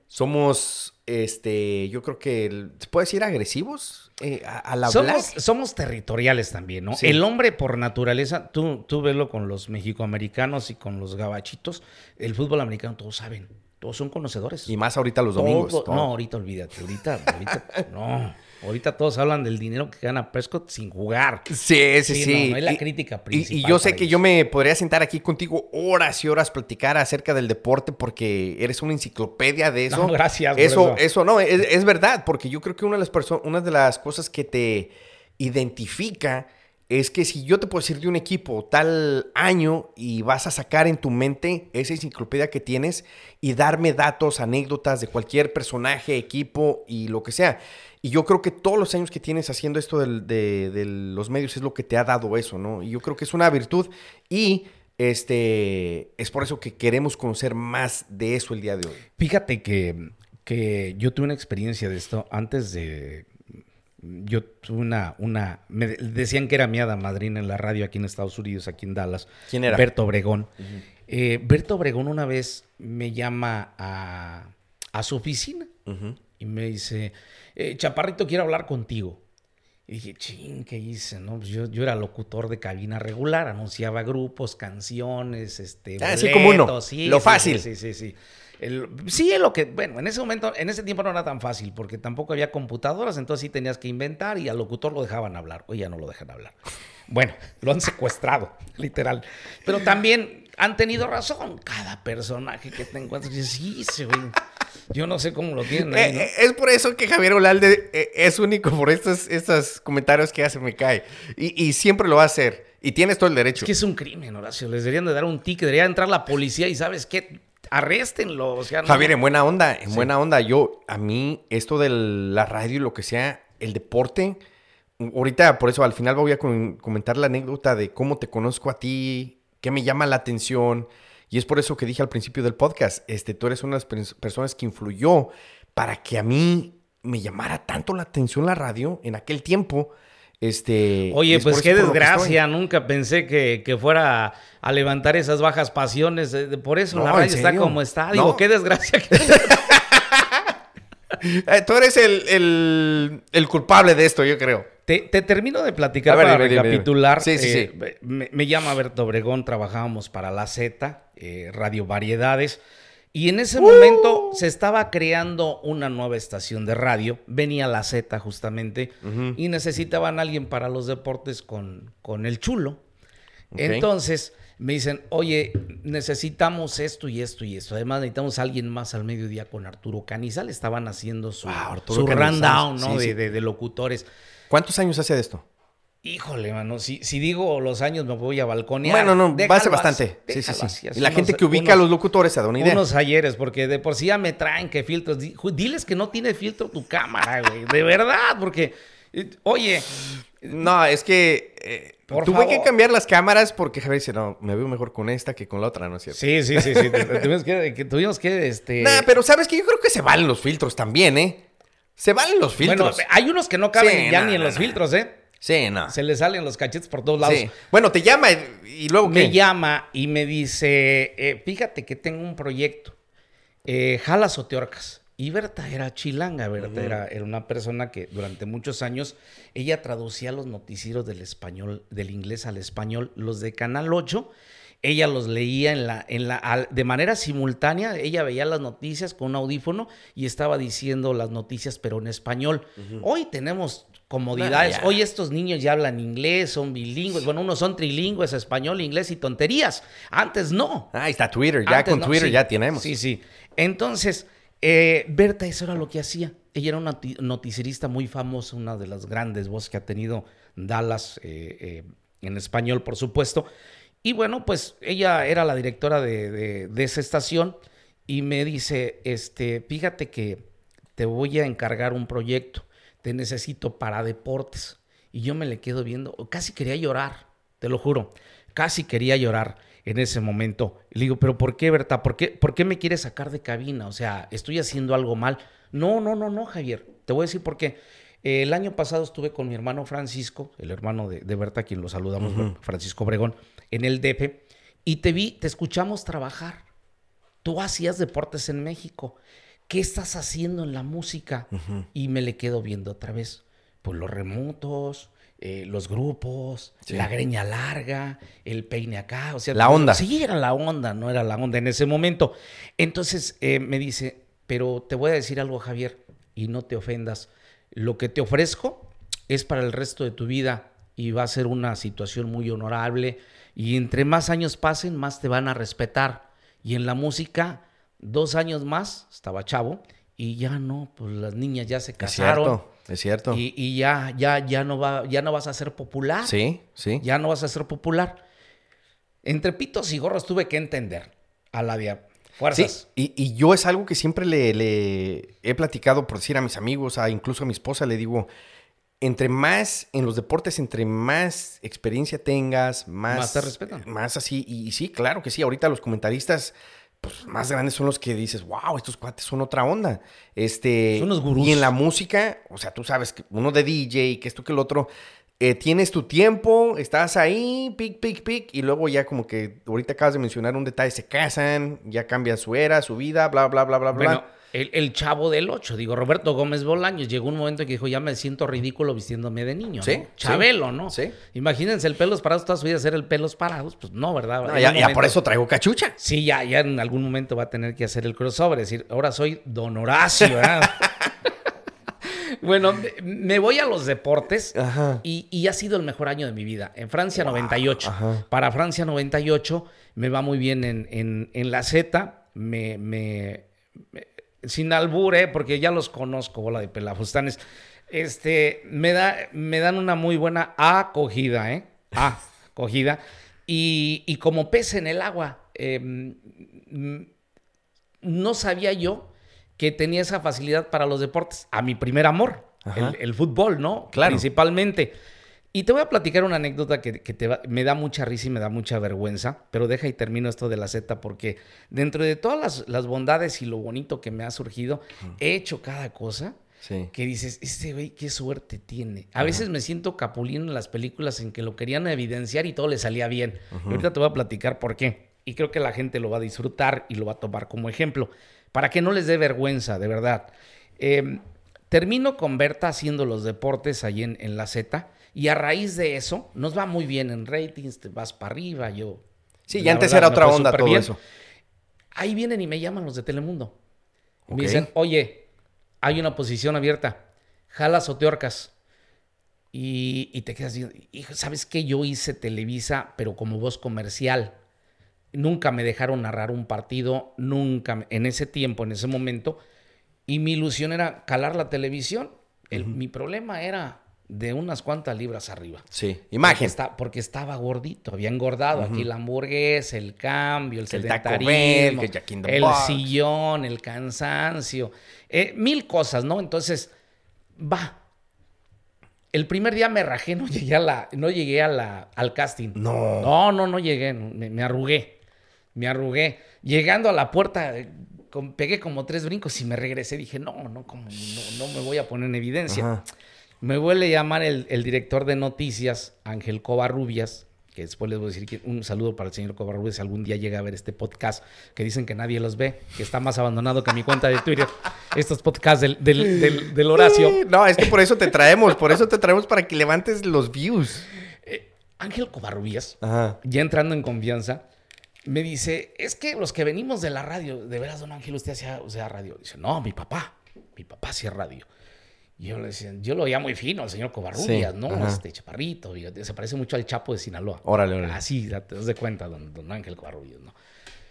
somos, este, yo creo que, ¿se puede decir agresivos eh, a, al hablar?
Somos, somos territoriales también, ¿no?
Sí.
El hombre por naturaleza, tú, tú velo con los mexicoamericanos y con los gabachitos, el fútbol americano todos saben. Todos son conocedores.
Y más ahorita los domingos.
Todo, todo. No, ahorita olvídate. Ahorita, ahorita, no. Ahorita todos hablan del dinero que gana Prescott sin jugar.
Sí, sí, sí.
sí. No, no es la
y,
crítica principal.
Y, y yo sé que
ellos.
yo me podría sentar aquí contigo horas y horas platicar acerca del deporte porque eres una enciclopedia de eso.
No, gracias.
Eso,
eso.
eso no, es, es verdad, porque yo creo que una de las personas, una de las cosas que te identifica es que si yo te puedo decir de un equipo tal año y vas a sacar en tu mente esa enciclopedia que tienes y darme datos, anécdotas de cualquier personaje, equipo y lo que sea. Y yo creo que todos los años que tienes haciendo esto de, de, de los medios es lo que te ha dado eso, ¿no? Y yo creo que es una virtud y este es por eso que queremos conocer más de eso el día de hoy.
Fíjate que, que yo tuve una experiencia de esto antes de... Yo tuve una, una, me decían que era mi hada madrina en la radio aquí en Estados Unidos, aquí en Dallas.
¿Quién era?
Berto Obregón.
Uh-huh.
eh, Berto Obregón una vez me llama a, a su oficina.
Uh-huh.
y me dice, eh, Chaparrito, quiero hablar contigo. Y dije, ching, ¿qué hice? ¿No? Pues yo, yo era locutor de cabina regular, anunciaba grupos, canciones, este,
ah,
boletos.
Sí, como uno,
sí,
lo
sí,
fácil.
Sí, sí, sí. El, sí, es lo que, bueno, en ese momento, en ese tiempo no era tan fácil, porque tampoco había computadoras, entonces sí tenías que inventar y al locutor lo dejaban hablar. Hoy ya no lo dejan hablar. Bueno, lo han secuestrado, literal. Pero también han tenido razón. Cada personaje que te encuentras, sí, sí, güey. Yo no sé cómo lo tienen ahí, ¿no?
Eh, es por eso que Javier Olalde eh, es único por estos, estos comentarios que hace, me cae. Y, y siempre lo va a hacer. Y tienes todo el derecho.
Es que es un crimen, Horacio. Les deberían de dar un ticket, debería entrar la policía y ¿sabes qué? Arréstenlo. O sea, no...
Javier, en buena onda, en
Sí.
buena onda. Yo, a mí, esto de la radio y lo que sea, el deporte, ahorita por eso al final voy a com- comentar la anécdota de cómo te conozco a ti, qué me llama la atención. Y es por eso que dije al principio del podcast, este, tú eres una de las pers- personas que influyó para que a mí me llamara tanto la atención la radio en aquel tiempo. Este, y
Oye,
es por
pues
eso
qué
por lo que
desgracia. Nunca pensé que, que fuera a, a levantar esas bajas pasiones. eh, Por eso
No,
la
¿en
radio está
serio?
como está. Digo,
No.
qué desgracia. que-
estoy. Eh, tú eres el, el, el culpable de esto, yo creo.
Te, te termino de platicar
A ver,
para
dime, dime, dime.
recapitular.
Sí, sí,
Eh,
sí.
Me, me llama Berto Obregón, trabajábamos para La Z, eh, Radio Variedades. Y en ese momento se estaba creando una nueva estación de radio. Venía La Z justamente.
Ujú.
Y necesitaban a alguien para los deportes con, con el Chulo.
Ok.
Entonces me dicen, oye, necesitamos esto y esto y esto. Además necesitamos a alguien más al mediodía con Arturo Canizal. Estaban haciendo su,
Wow, Arturo
su
Canizal.
rundown, ¿no?
Sí,
de,
sí.
de- de locutores.
¿Cuántos años hace de esto?
Híjole, mano, si, si digo los años me voy a balconear.
Bueno, no, va a
Déjalo
ser
así,
bastante. Sí, sí,
déjalo
sí.
así,
Y
así
la
unos-
gente que ubica
unos-
a los locutores se da una idea.
Unos ayeres, porque de por sí ya me traen que filtros. Di- ju- Diles que no tiene filtro tu cámara, güey. De verdad, porque, eh, oye,
No, es que eh,
Por
tuve
favor.
que cambiar las cámaras porque Javier dice, no, me veo mejor con esta que con la otra, ¿no es cierto?
sí, sí, sí, sí. tu- Tuvimos que, que- tuvimos que, este...
Nah, pero sabes que yo creo que se valen los filtros también, ¿eh? Se valen los
Bueno,
filtros.
hay unos que no caben
Sí,
ya
no,
ni en
no,
los
no.
filtros, ¿eh?
Sí, no.
Se le salen los cachetes por todos lados.
Sí. Bueno, te llama y, y luego
Me
¿qué?
llama y me dice, eh, fíjate que tengo un proyecto, eh, jalas o te ahorcas. Y Berta era chilanga, Berta era, era una persona que durante muchos años, ella traducía los noticieros del español, del inglés al español, los de Canal ocho, ella los leía en la, en la, al- de manera simultánea, ella veía las noticias con un audífono y estaba diciendo las noticias pero en español. Hoy tenemos comodidades,
Ah, ya.
hoy estos niños ya hablan inglés, son bilingües, bueno, unos son trilingües, español, inglés y tonterías. Antes no.
Ah, ahí está Twitter. Ya
Antes
con
no,
Twitter
sí.
ya tenemos.
Sí, sí. Entonces, eh, Berta, eso era lo que hacía. Ella era una noti- noticierista muy famosa, una de las grandes voces que ha tenido Dallas, eh, eh, en español, por supuesto. Y bueno, pues ella era la directora de, de- de esa estación y me dice, este, fíjate que te voy a encargar un proyecto, te necesito para deportes. Y yo me le quedo viendo, casi quería llorar, te lo juro, casi quería llorar en ese momento. Y le digo, pero ¿por qué, Berta? ¿Por qué, por qué me quieres sacar de cabina? O sea, ¿estoy haciendo algo mal? No, no, no, no, Javier. Te voy a decir por qué. Eh, el año pasado estuve con mi hermano Francisco, el hermano de, de Berta, a quien lo saludamos,
Ujú.
Francisco Obregón, en el D F, y te vi, te escuchamos trabajar. Tú hacías deportes en México. ¿Qué estás haciendo en la música?
Ujú.
Y me le quedo viendo otra vez. Pues los remotos, eh, los grupos,
Sí.
la greña larga, el peine acá. O sea,
La onda.
Sí, era la onda, no era la onda en ese momento. Entonces eh, me dice, pero te voy a decir algo, Javier, y no te ofendas. Lo que te ofrezco es para el resto de tu vida y va a ser una situación muy honorable. Y entre más años pasen, más te van a respetar. Y en la música, dos años más, estaba chavo, y ya no, pues las niñas ya se
Es
casaron.
cierto, es cierto.
Y, y ya, ya, ya no va, ya no vas a ser popular.
Sí, sí.
Ya no vas a ser popular. Entre pitos y gorros tuve que entender a la de
Sí,
fuerzas.
y, y yo es algo que siempre le, le he platicado, por decir a mis amigos, a incluso a mi esposa, le digo, entre más, en los deportes, entre más experiencia tengas, más...
Más te respetan.
Más así, y, y sí, claro que sí, ahorita los comentaristas, pues, más grandes son los que dices, wow, estos cuates son otra onda. Este,
Son los gurús.
Y en la música, o sea, tú sabes, que uno de D J, que esto, que el otro... eh, tienes tu tiempo, estás ahí, pic, pic, pic, y luego ya como que ahorita acabas de mencionar un detalle, se casan, ya cambia su era, su vida, bla, bla, bla, bla,
Bueno,
bla.
el, el chavo del ocho, digo, Roberto Gómez Bolaños, llegó un momento en que dijo, ya me siento ridículo vistiéndome de niño,
Sí,
¿no? Chabelo, ¿no?
sí.
Imagínense el pelos parados toda su vida ser el pelos parados, pues no, ¿verdad?
No,
En
ya,
un
ya
momento-
por eso traigo cachucha.
Sí, ya, ya en algún momento va a tener que hacer el crossover, es decir, ahora soy Don Horacio, ¿verdad? Bueno, me- me voy a los deportes
Ajá.
y, y ha sido el mejor año de mi vida. En Francia noventa y ocho.
ajá.
Para Francia noventa y ocho me va muy bien en, en, en la Z. Me, me, me- sin albur, ¿eh? Porque ya los conozco, bola de pelafustanes. Este, me, da, me dan una muy buena acogida, ¿eh? Acogida. Y, y como pez en el agua. eh, mm, no sabía yo que tenía esa facilidad para los deportes. A mi primer amor, el, el fútbol, ¿no?
Claro.
Principalmente. Y te voy a platicar una anécdota que, que te va- me da mucha risa y me da mucha vergüenza, pero deja y termino esto de la Z porque dentro de todas las, las bondades y lo bonito que me ha surgido, he hecho cada cosa
Sí.
que dices, este güey, qué suerte tiene. A veces me siento capulino en las películas en que lo querían evidenciar y todo le salía bien. Y ahorita te voy a platicar por qué. Y creo que la gente lo va a disfrutar y lo va a tomar como ejemplo, para que no les dé vergüenza, de verdad. Eh, termino con Berta haciendo los deportes ahí en, en la Z, y a raíz de eso, nos va muy bien en ratings, te vas para arriba, yo...
Sí,
la
ya antes
verdad,
era
me
otra
fue
onda
súper
todo
bien.
eso.
Ahí vienen y me llaman los de Telemundo. Y
Ok.
me dicen, oye, hay una posición abierta, jalas o te ahorcas. Y, y te quedas diciendo, hijo, ¿sabes qué? Yo hice Televisa, pero como voz comercial. Nunca me dejaron narrar un partido, nunca, me- en ese tiempo, en ese momento. Y mi ilusión era calar la televisión. El- Mi problema era de unas cuantas libras arriba.
Sí.
Porque,
Imagen.
está- porque estaba gordito, había engordado. Aquí la hamburguesa, el cambio, el
Que el Taco
sedentarismo,
Bell, que Jack in the
el
Box.
sillón, el cansancio, eh, mil cosas, ¿no? Entonces, va. El primer día me rajé, no llegué, a la, no llegué a la, al casting.
No.
No, no, no llegué, no, me, me arrugué, me arrugué. Llegando a la puerta, eh, con- pegué como tres brincos y me regresé. Dije, no, no, como, no, no me voy a poner en evidencia.
Ajá.
Me vuelve a llamar el, el director de noticias, Ángel Covarrubias, que después les voy a decir que un saludo para el señor Covarrubias, si algún día llega a ver este podcast, que dicen que nadie los ve, que está más abandonado que mi cuenta de Twitter, estos podcasts del, del, del, del Horacio.
Sí, no, es que por eso te traemos, por eso te traemos para que levantes los views.
Eh, Ángel Covarrubias,
Ajá.
ya entrando en confianza, me dice, es que los que venimos de la radio, de veras, don Ángel, usted hacía, hacía radio. Dice, no, mi papá, mi papá hacía radio. Y yo le decía, yo lo veía muy fino al señor Covarrubias,
Sí,
¿no?
ajá.
Este chaparrito, y se parece mucho al Chapo de Sinaloa.
Órale, órale.
Así, te das de cuenta, don, don Ángel Covarrubias, ¿no?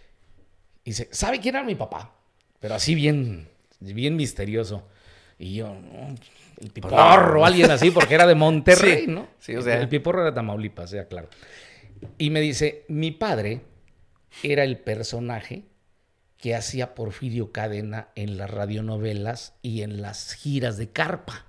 Y dice, ¿sabe quién era mi papá? Pero así bien, bien misterioso. Y yo, no, el Piporro, alguien así, porque era de Monterrey,
Sí,
¿no?
sí, o sea.
El, el Piporro era de Tamaulipas, sea claro. Y me dice, mi padre era el personaje que hacía Porfirio Cadena en las radionovelas y en las giras de carpa.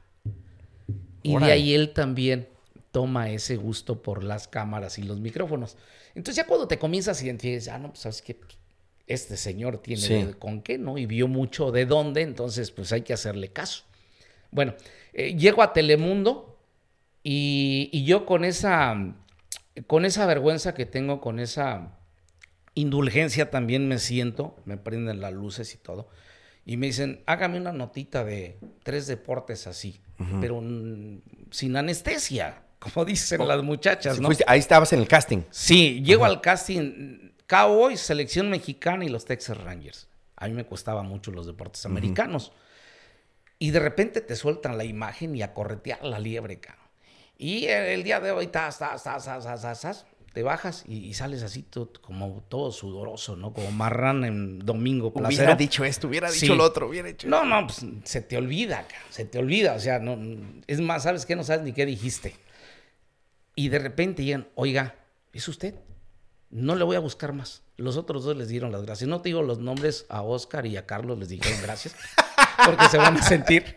Y
Órale.
de ahí él también toma ese gusto por las cámaras y los micrófonos. Entonces ya cuando te comienzas a identificar, ah, no, pues sabes que este señor tiene
Sí.
de- con qué, ¿no? Y vio mucho de dónde, entonces pues hay que hacerle caso. Bueno, eh, llego a Telemundo y, y yo con esa, con esa vergüenza que tengo, con esa indulgencia también me siento, me prenden las luces y todo, y me dicen, hágame una notita de tres deportes así, pero mm, sin anestesia, como dicen las muchachas,
Sí,
¿no?
fuiste- ahí estabas en el casting.
Sí, llego al casting, Cowboys, selección mexicana y los Texas Rangers. A mí me costaba mucho los deportes americanos. Y de repente te sueltan la imagen y a corretear la liebre, cabrón. Y el día de hoy, tas, tas, tas, tas, tas, tas, tas, te bajas y, y sales así todo, como todo sudoroso, ¿no? Como marrán en domingo placero.
Hubiera dicho esto, hubiera dicho
Sí.
lo otro, hubiera hecho.
No, no, pues se te olvida, cabrón, se te olvida. O sea, no, es más, ¿sabes qué? No sabes ni qué dijiste. Y de repente llegan, oiga, ¿es usted? No le voy a buscar más. Los otros dos les dieron las gracias. No te digo los nombres, a Oscar y a Carlos les dijeron gracias, porque se van a sentir.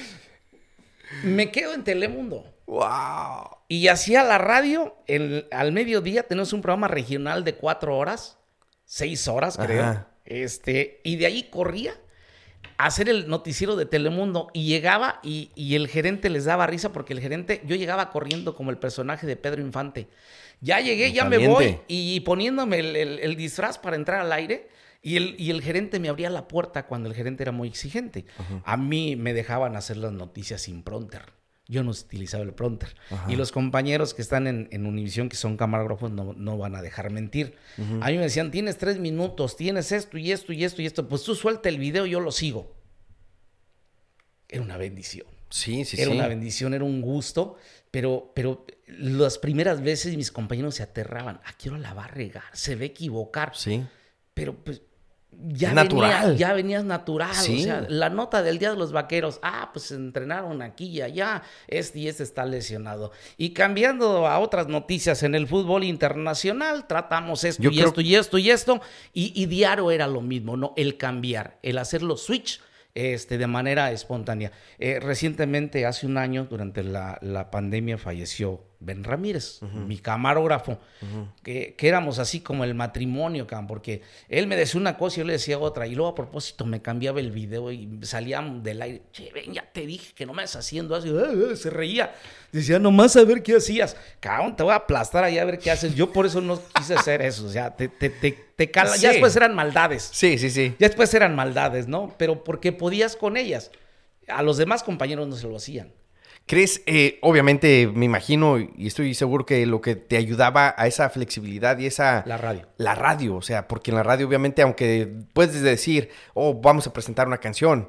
Me quedo en Telemundo.
¡Wow!
Y hacía la radio, el- al mediodía tenemos un programa regional de cuatro horas, seis horas creo.
Ajá.
Este, y de ahí corría a hacer el noticiero de Telemundo y llegaba y, y el gerente les daba risa porque el gerente, yo llegaba corriendo como el personaje de Pedro Infante. Ya llegué, ya
Caliente.
me voy y poniéndome el, el, el disfraz para entrar al aire y el, y el gerente me abría la puerta cuando el gerente era muy exigente. Uh-huh. A mí me dejaban hacer las noticias sin prompter. Yo no utilizaba el prompter. Ajá. Y los compañeros que están en, en Univisión, que son camarógrafos, no, no van a dejar mentir. Uh-huh. A mí me decían, tienes tres minutos, tienes esto y esto y esto y esto. Pues tú suelta el video, yo lo sigo. Era una bendición.
Sí, sí,
era
sí.
una bendición, era un gusto. Pero, pero las primeras veces mis compañeros se aterraban. ¿A qué hora la va a regar? Se va a equivocar.
Sí.
Pero pues... Ya,
natural.
Venía, ya venías natural,
sí.
O sea, la nota del Día de los Vaqueros, ah, pues entrenaron aquí y allá, este y este está lesionado. Y cambiando a otras noticias en el fútbol internacional, tratamos esto Yo y creo... esto y esto y esto, y, y diario era lo mismo, ¿no? El cambiar, el hacer los switch este, de manera espontánea. Eh, recientemente, hace un año, durante la, la pandemia, falleció Ben Ramírez, uh-huh. mi camarógrafo, uh-huh. que, que éramos así como el matrimonio, porque él me decía una cosa y yo le decía otra, y luego a propósito me cambiaba el video y salíamos del aire, che, ven, ya te dije que no me estás haciendo así, uh, uh, se reía, decía, nomás a ver qué hacías, cabrón, te voy a aplastar allá a ver qué haces, yo por eso no quise hacer eso, o sea, te, te, te, te cala, sí. Ya después eran maldades,
sí, sí, sí,
ya después eran maldades, ¿no? Pero porque podías con ellas, a los demás compañeros no se lo hacían.
¿Crees? Eh, obviamente, me imagino y estoy seguro que lo que te ayudaba a esa flexibilidad y esa...
La radio.
La radio, o sea, porque en la radio, obviamente, aunque puedes decir, oh, vamos a presentar una canción,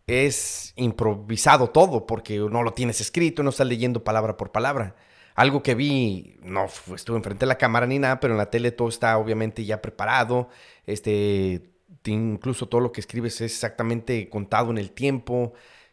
es improvisado todo, porque no lo tienes escrito, no estás leyendo palabra por palabra. Algo que vi, no estuve enfrente de la cámara ni nada, pero en la tele todo está, obviamente, ya preparado. Este, incluso todo lo que escribes es exactamente contado en el tiempo.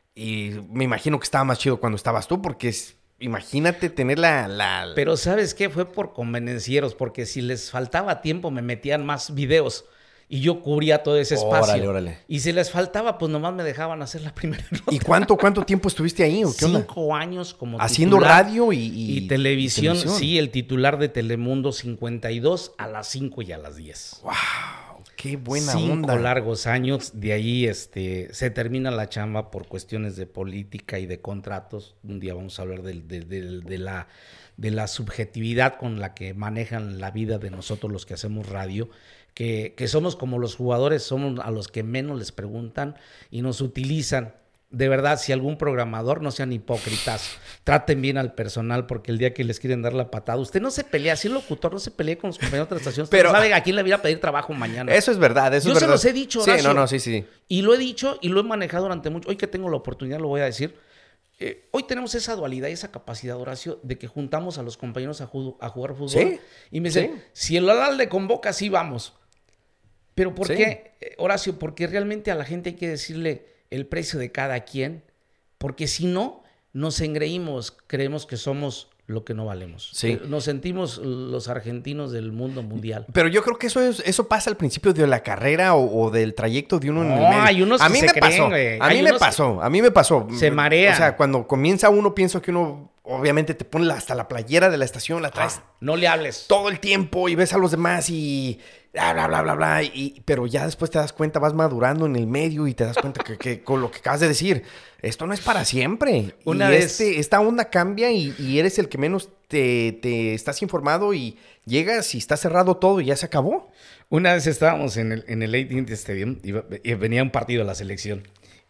Y me imagino que estaba más chido cuando estabas tú, porque es, imagínate tener la, la...
Pero ¿sabes qué? Fue por convenencieros, porque si les faltaba tiempo me metían más videos y yo cubría todo ese espacio.
Órale, órale.
Y si les faltaba, pues nomás me dejaban hacer la primera nota.
¿Y cuánto, cuánto tiempo estuviste ahí? ¿O qué
Cinco
onda?
años como
haciendo
titular,
radio y, y,
y, televisión,
y televisión.
Sí, el titular de Telemundo cincuenta y dos a las cinco y a las diez.
¡Wow! ¡Qué buena
Cinco
onda!
largos años, de ahí este, se termina la chamba por cuestiones de política y de contratos. Un día vamos a hablar de, de, de, de, la, de la subjetividad con la que manejan la vida de nosotros los que hacemos radio, que, que somos como los jugadores, somos a los que menos les preguntan y nos utilizan. De verdad, si algún programador, no sean hipócritas, traten bien al personal, porque el día que les quieren dar la patada, usted no se pelea, si el locutor no se pelea con los compañeros de otra estación, usted
pero
no sabe a quién le viene a pedir trabajo mañana.
Eso es verdad, eso
Yo
es verdad.
Yo se los he dicho, Horacio.
Sí, no, no, sí, sí.
Y lo he dicho y lo he manejado durante mucho. Hoy que tengo la oportunidad lo voy a decir. Eh, hoy tenemos esa dualidad y esa capacidad, Horacio, de que juntamos a los compañeros a, ju- a jugar fútbol.
¿Sí?
Y me dicen,
¿Sí?
Si el alcalde convoca, sí vamos. ¿Pero por
Sí.
qué, Horacio? Porque realmente a la gente hay que decirle el precio de cada quien. Porque si no, nos engreímos, creemos que somos lo que no valemos.
Sí.
Nos sentimos los argentinos del mundo mundial.
Pero yo creo que eso es, eso pasa al principio de la carrera o, o del trayecto de uno
no,
en el medio.
hay unos
a
que
mí
se
me
creen,
pasó.
güey.
A
Hay
mí me
unos
pasó. A mí me pasó.
Se marea.
O sea, cuando comienza uno, pienso que uno obviamente te pone hasta la playera de la estación, la traes
Ah, no le hables.
todo el tiempo y ves a los demás y bla, bla, bla, bla, bla. Y, pero ya después te das cuenta, vas madurando en el medio y te das cuenta que, que con lo que acabas de decir, esto no es para siempre.
Una
y
vez-
este, esta onda cambia y, y eres el que menos te, te estás informado y llegas y está cerrado todo y ya se acabó.
Una vez estábamos en el, en el A T and T Stadium y, y venía un partido de la selección.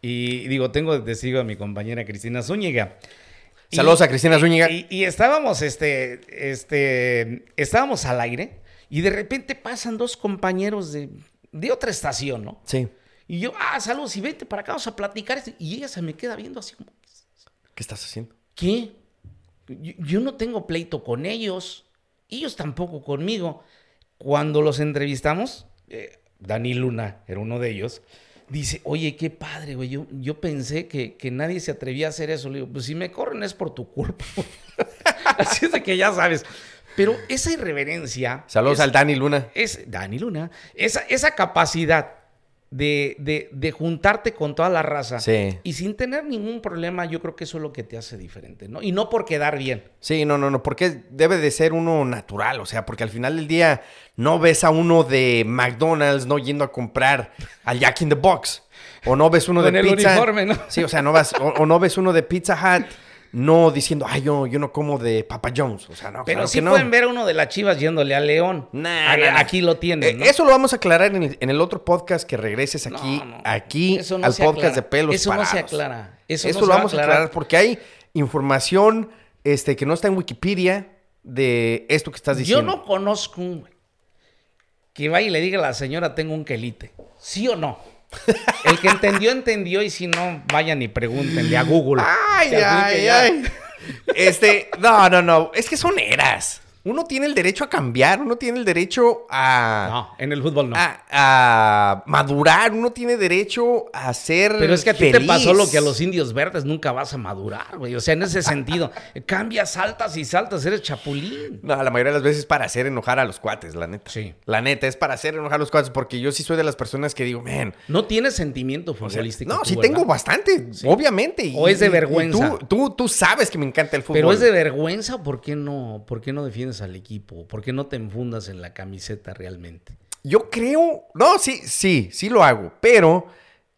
Y digo, tengo de testigo a mi compañera Cristina Zúñiga. Y-
Saludos a Cristina Zúñiga.
Y, y estábamos, este, este, estábamos al aire y de repente pasan dos compañeros de, de otra estación, ¿no?
Sí.
Y yo, ah, saludos, y vente para acá, vamos a platicar. Y ella se me queda viendo así como,
¿Qué estás haciendo?
¿qué? Yo, yo no tengo pleito con ellos, ellos tampoco conmigo. Cuando los entrevistamos, eh, Dani Luna era uno de ellos, dice, oye, qué padre, güey, yo, yo pensé que, que nadie se atrevía a hacer eso. Le digo, pues si me corren es por tu culpa. Así es de que ya sabes. Pero esa irreverencia...
Saludos
es,
al Dani Luna.
Es, Dani Luna, esa, esa capacidad de, de, de juntarte con toda la raza.
Sí.
Y sin tener ningún problema, yo creo que eso es lo que te hace diferente, ¿no? Y no por quedar bien.
Sí, no, no, no, porque debe de ser uno natural, o sea, porque al final del día no ves a uno de McDonald's no yendo a comprar al Jack in the Box, o no ves uno
Con
de
el
pizza.
uniforme, ¿no?
Sí, o sea, no vas, o, o no ves uno de Pizza Hut no diciendo, ay, yo, yo no como de Papa John's, o sea, no,
Pero
claro
sí
que no.
pueden ver a uno de las Chivas yéndole a León.
Nah,
A-
nah, nah.
Aquí lo tienen, ¿no?
Eh, Eso lo vamos a aclarar en el, en el otro podcast que regreses aquí,
No, no.
aquí
Eso no
al
se
podcast
aclara.
de Pelos
Eso
Parados.
no se aclara. Eso,
Eso
no
lo
se
vamos
va
a aclarar porque hay información este, que no está en Wikipedia de esto que estás
Yo
diciendo.
no conozco un güey que vaya y le diga a la señora, tengo un quelite. ¿Sí o no? El que entendió, entendió. Y si no, vayan y pregúntenle a Google.
Ay,
Que al fin
ay,
que ya-
ay. Este, no, no, no. Es que son eras. Uno tiene el derecho a cambiar, uno tiene el derecho a,
No, en el fútbol no.
a, a madurar, uno tiene derecho a ser
Pero es que a ti te
feliz.
pasó lo que a los indios verdes nunca vas a madurar, güey. O sea, en ese sentido, cambias, saltas y saltas, eres chapulín.
No, la mayoría de las veces es para hacer enojar a los cuates, la neta.
Sí.
La neta, es para hacer enojar a los cuates, porque yo sí soy de las personas que digo, man,
No tienes sentimiento
o sea,
futbolístico.
no,
tú,
sí
¿verdad?
tengo bastante, obviamente. Y-
¿O es de
y- y
vergüenza?
tú, tú, tú sabes que me encanta el fútbol.
Pero es de vergüenza, ¿por qué no, por qué no defiendes al equipo? ¿Por qué no te enfundas en la camiseta realmente?
Yo creo, no, sí, sí, sí lo hago, pero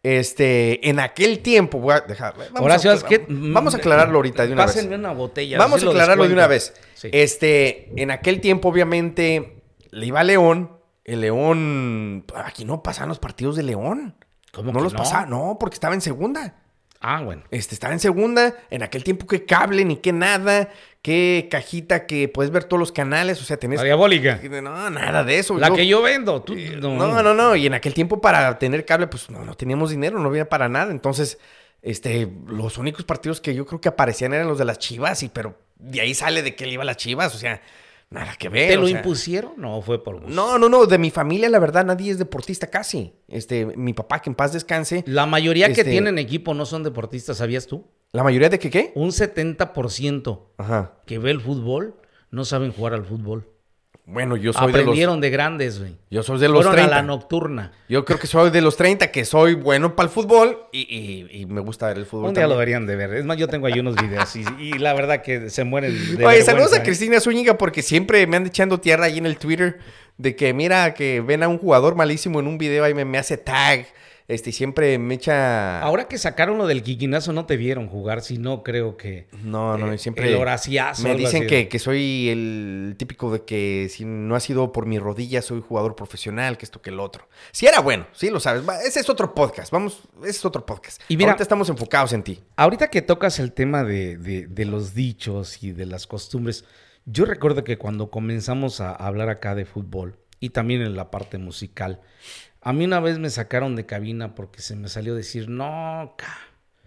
este, en aquel tiempo, voy a dejar, vamos,
Horacio,
a,
es que-
vamos a aclararlo ahorita de una
Pásenme
vez.
una botella.
Vamos
así
a
lo
aclararlo de
descuento.
una vez.
Sí.
Este, en aquel tiempo, obviamente, le iba a León. El León, aquí no pasaban los partidos de León.
¿Cómo
no
que
los
no?
pasaba, no, porque estaba en segunda.
Ah, bueno.
Este, estaba en segunda, en aquel tiempo que cable, ni que nada, que cajita que puedes ver todos los canales, o sea, tenés...
La diabólica.
No, nada de eso.
La que yo vendo. Tú, no.
No, no, no, y en aquel tiempo para tener cable, pues no, no teníamos dinero, no había para nada, entonces, este, los únicos partidos que yo creo que aparecían eran los de las Chivas, y pero de ahí sale de que él iba a las Chivas, o sea, nada que ver.
¿Te
o
lo
sea.
impusieron? No, fue por gusto.
No, no, no, de mi familia, la verdad, nadie es deportista casi. Este, mi papá, que en paz descanse.
La mayoría
Este-
que tienen equipo no son deportistas, ¿sabías tú?
¿La mayoría de que qué?
Un setenta por ciento
Ajá.
que ve el fútbol no saben jugar al fútbol.
Bueno, yo soy de los...
Aprendieron de grandes, güey.
Yo soy de los
Fueron
treinta.
a la nocturna.
Yo creo que soy de los treinta, que soy bueno para el fútbol y, y- y me gusta ver el fútbol
Un día
también.
lo deberían de ver. Es más, yo tengo ahí unos videos y, y la verdad que se mueren de
Oye,
vergüenza,
saludos a
¿eh?
Cristina Zúñiga porque siempre me anda echando tierra ahí en el Twitter de que mira que ven a un jugador malísimo en un video ahí me, me hace tag, este, y siempre me echa...
Ahora que sacaron lo del quiquinazo no te vieron jugar, si no creo que...
No, no,
eh,
siempre...
el horaciazo,
Me
algo
dicen
así.
que, que soy el típico de que si no ha sido por mi rodilla soy jugador profesional, que esto que el otro. Si era bueno, sí lo sabes. Va, ese es otro podcast, vamos, ese es otro podcast.
Y mira-
Ahorita estamos enfocados en ti.
Ahorita que tocas el tema de, de- de los dichos y de las costumbres, yo recuerdo que cuando comenzamos a hablar acá de fútbol y también en la parte musical, a mí una vez me sacaron de cabina porque se me salió decir, no, ca.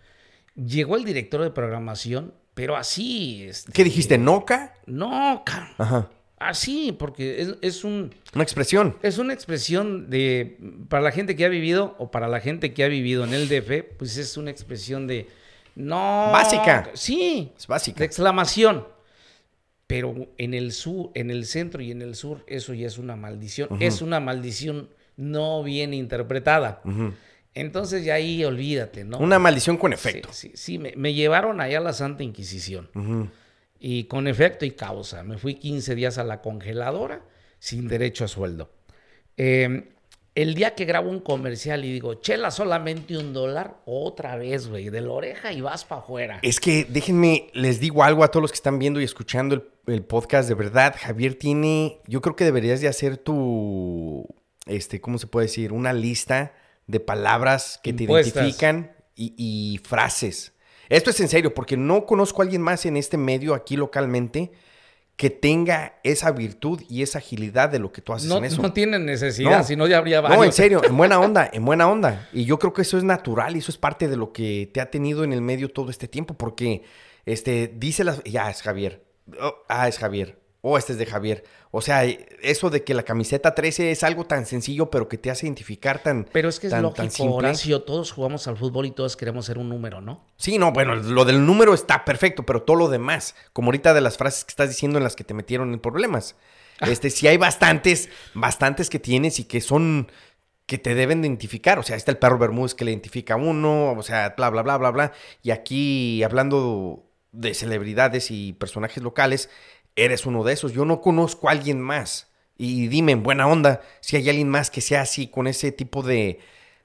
Llegó el director de programación, pero así... este,
¿Qué dijiste? ¿Noca?
No, ca.
Ajá.
Así, porque es, es un...
Una expresión.
Es una expresión de, para la gente que ha vivido o para la gente que ha vivido en el D F, pues es una expresión de, no.
Básica.
Sí.
Es básica.
De exclamación. Pero en el sur, en el centro y en el sur, eso ya es una maldición.
Ujú.
Es una maldición no bien interpretada.
Ujú.
Entonces ya ahí olvídate, ¿no?
Una maldición con
Sí,
efecto.
sí, sí, me, me llevaron allá a la Santa Inquisición.
Ujú.
Y con efecto y causa. Me fui quince días a la congeladora sin derecho a sueldo. Eh, el día que grabo un comercial y digo, chela solamente un dólar, otra vez, güey, de la oreja y vas para afuera.
Es que déjenme, les digo algo a todos los que están viendo y escuchando el, el podcast. De verdad, Javier tiene, yo creo que deberías de hacer tu, este, ¿cómo se puede decir? Una lista de palabras que
Impuestas.
te identifican y, y frases. Esto es en serio, porque no conozco a alguien más en este medio aquí localmente que tenga esa virtud y esa agilidad de lo que tú haces
No,
en eso.
no tienen necesidad,
No.
si no ya habría varios.
No, en serio, en buena onda, en buena onda. Y yo creo que eso es natural y eso es parte de lo que te ha tenido en el medio todo este tiempo, porque este, dice las... Ya, es Javier. Oh, ah, es Javier. Oh, este es de Javier. O sea, eso de que la camiseta trece es algo tan sencillo, pero que te hace identificar tan
Pero es que es
tan, tan
lógico,
simple.
Horacio, todos jugamos al fútbol y todos queremos ser un número, ¿no?
Sí, no, bueno, lo del número está perfecto, pero todo lo demás, como ahorita de las frases que estás diciendo en las que te metieron en problemas. Este, sí hay bastantes, bastantes que tienes y que son, que te deben de identificar. O sea, está el perro Bermúdez que le identifica a uno, o sea, bla, bla, bla, bla, bla. Y aquí, hablando de celebridades y personajes locales, eres uno de esos. Yo no conozco a alguien más. Y dime, en buena onda, si hay alguien más que sea así, con ese tipo de...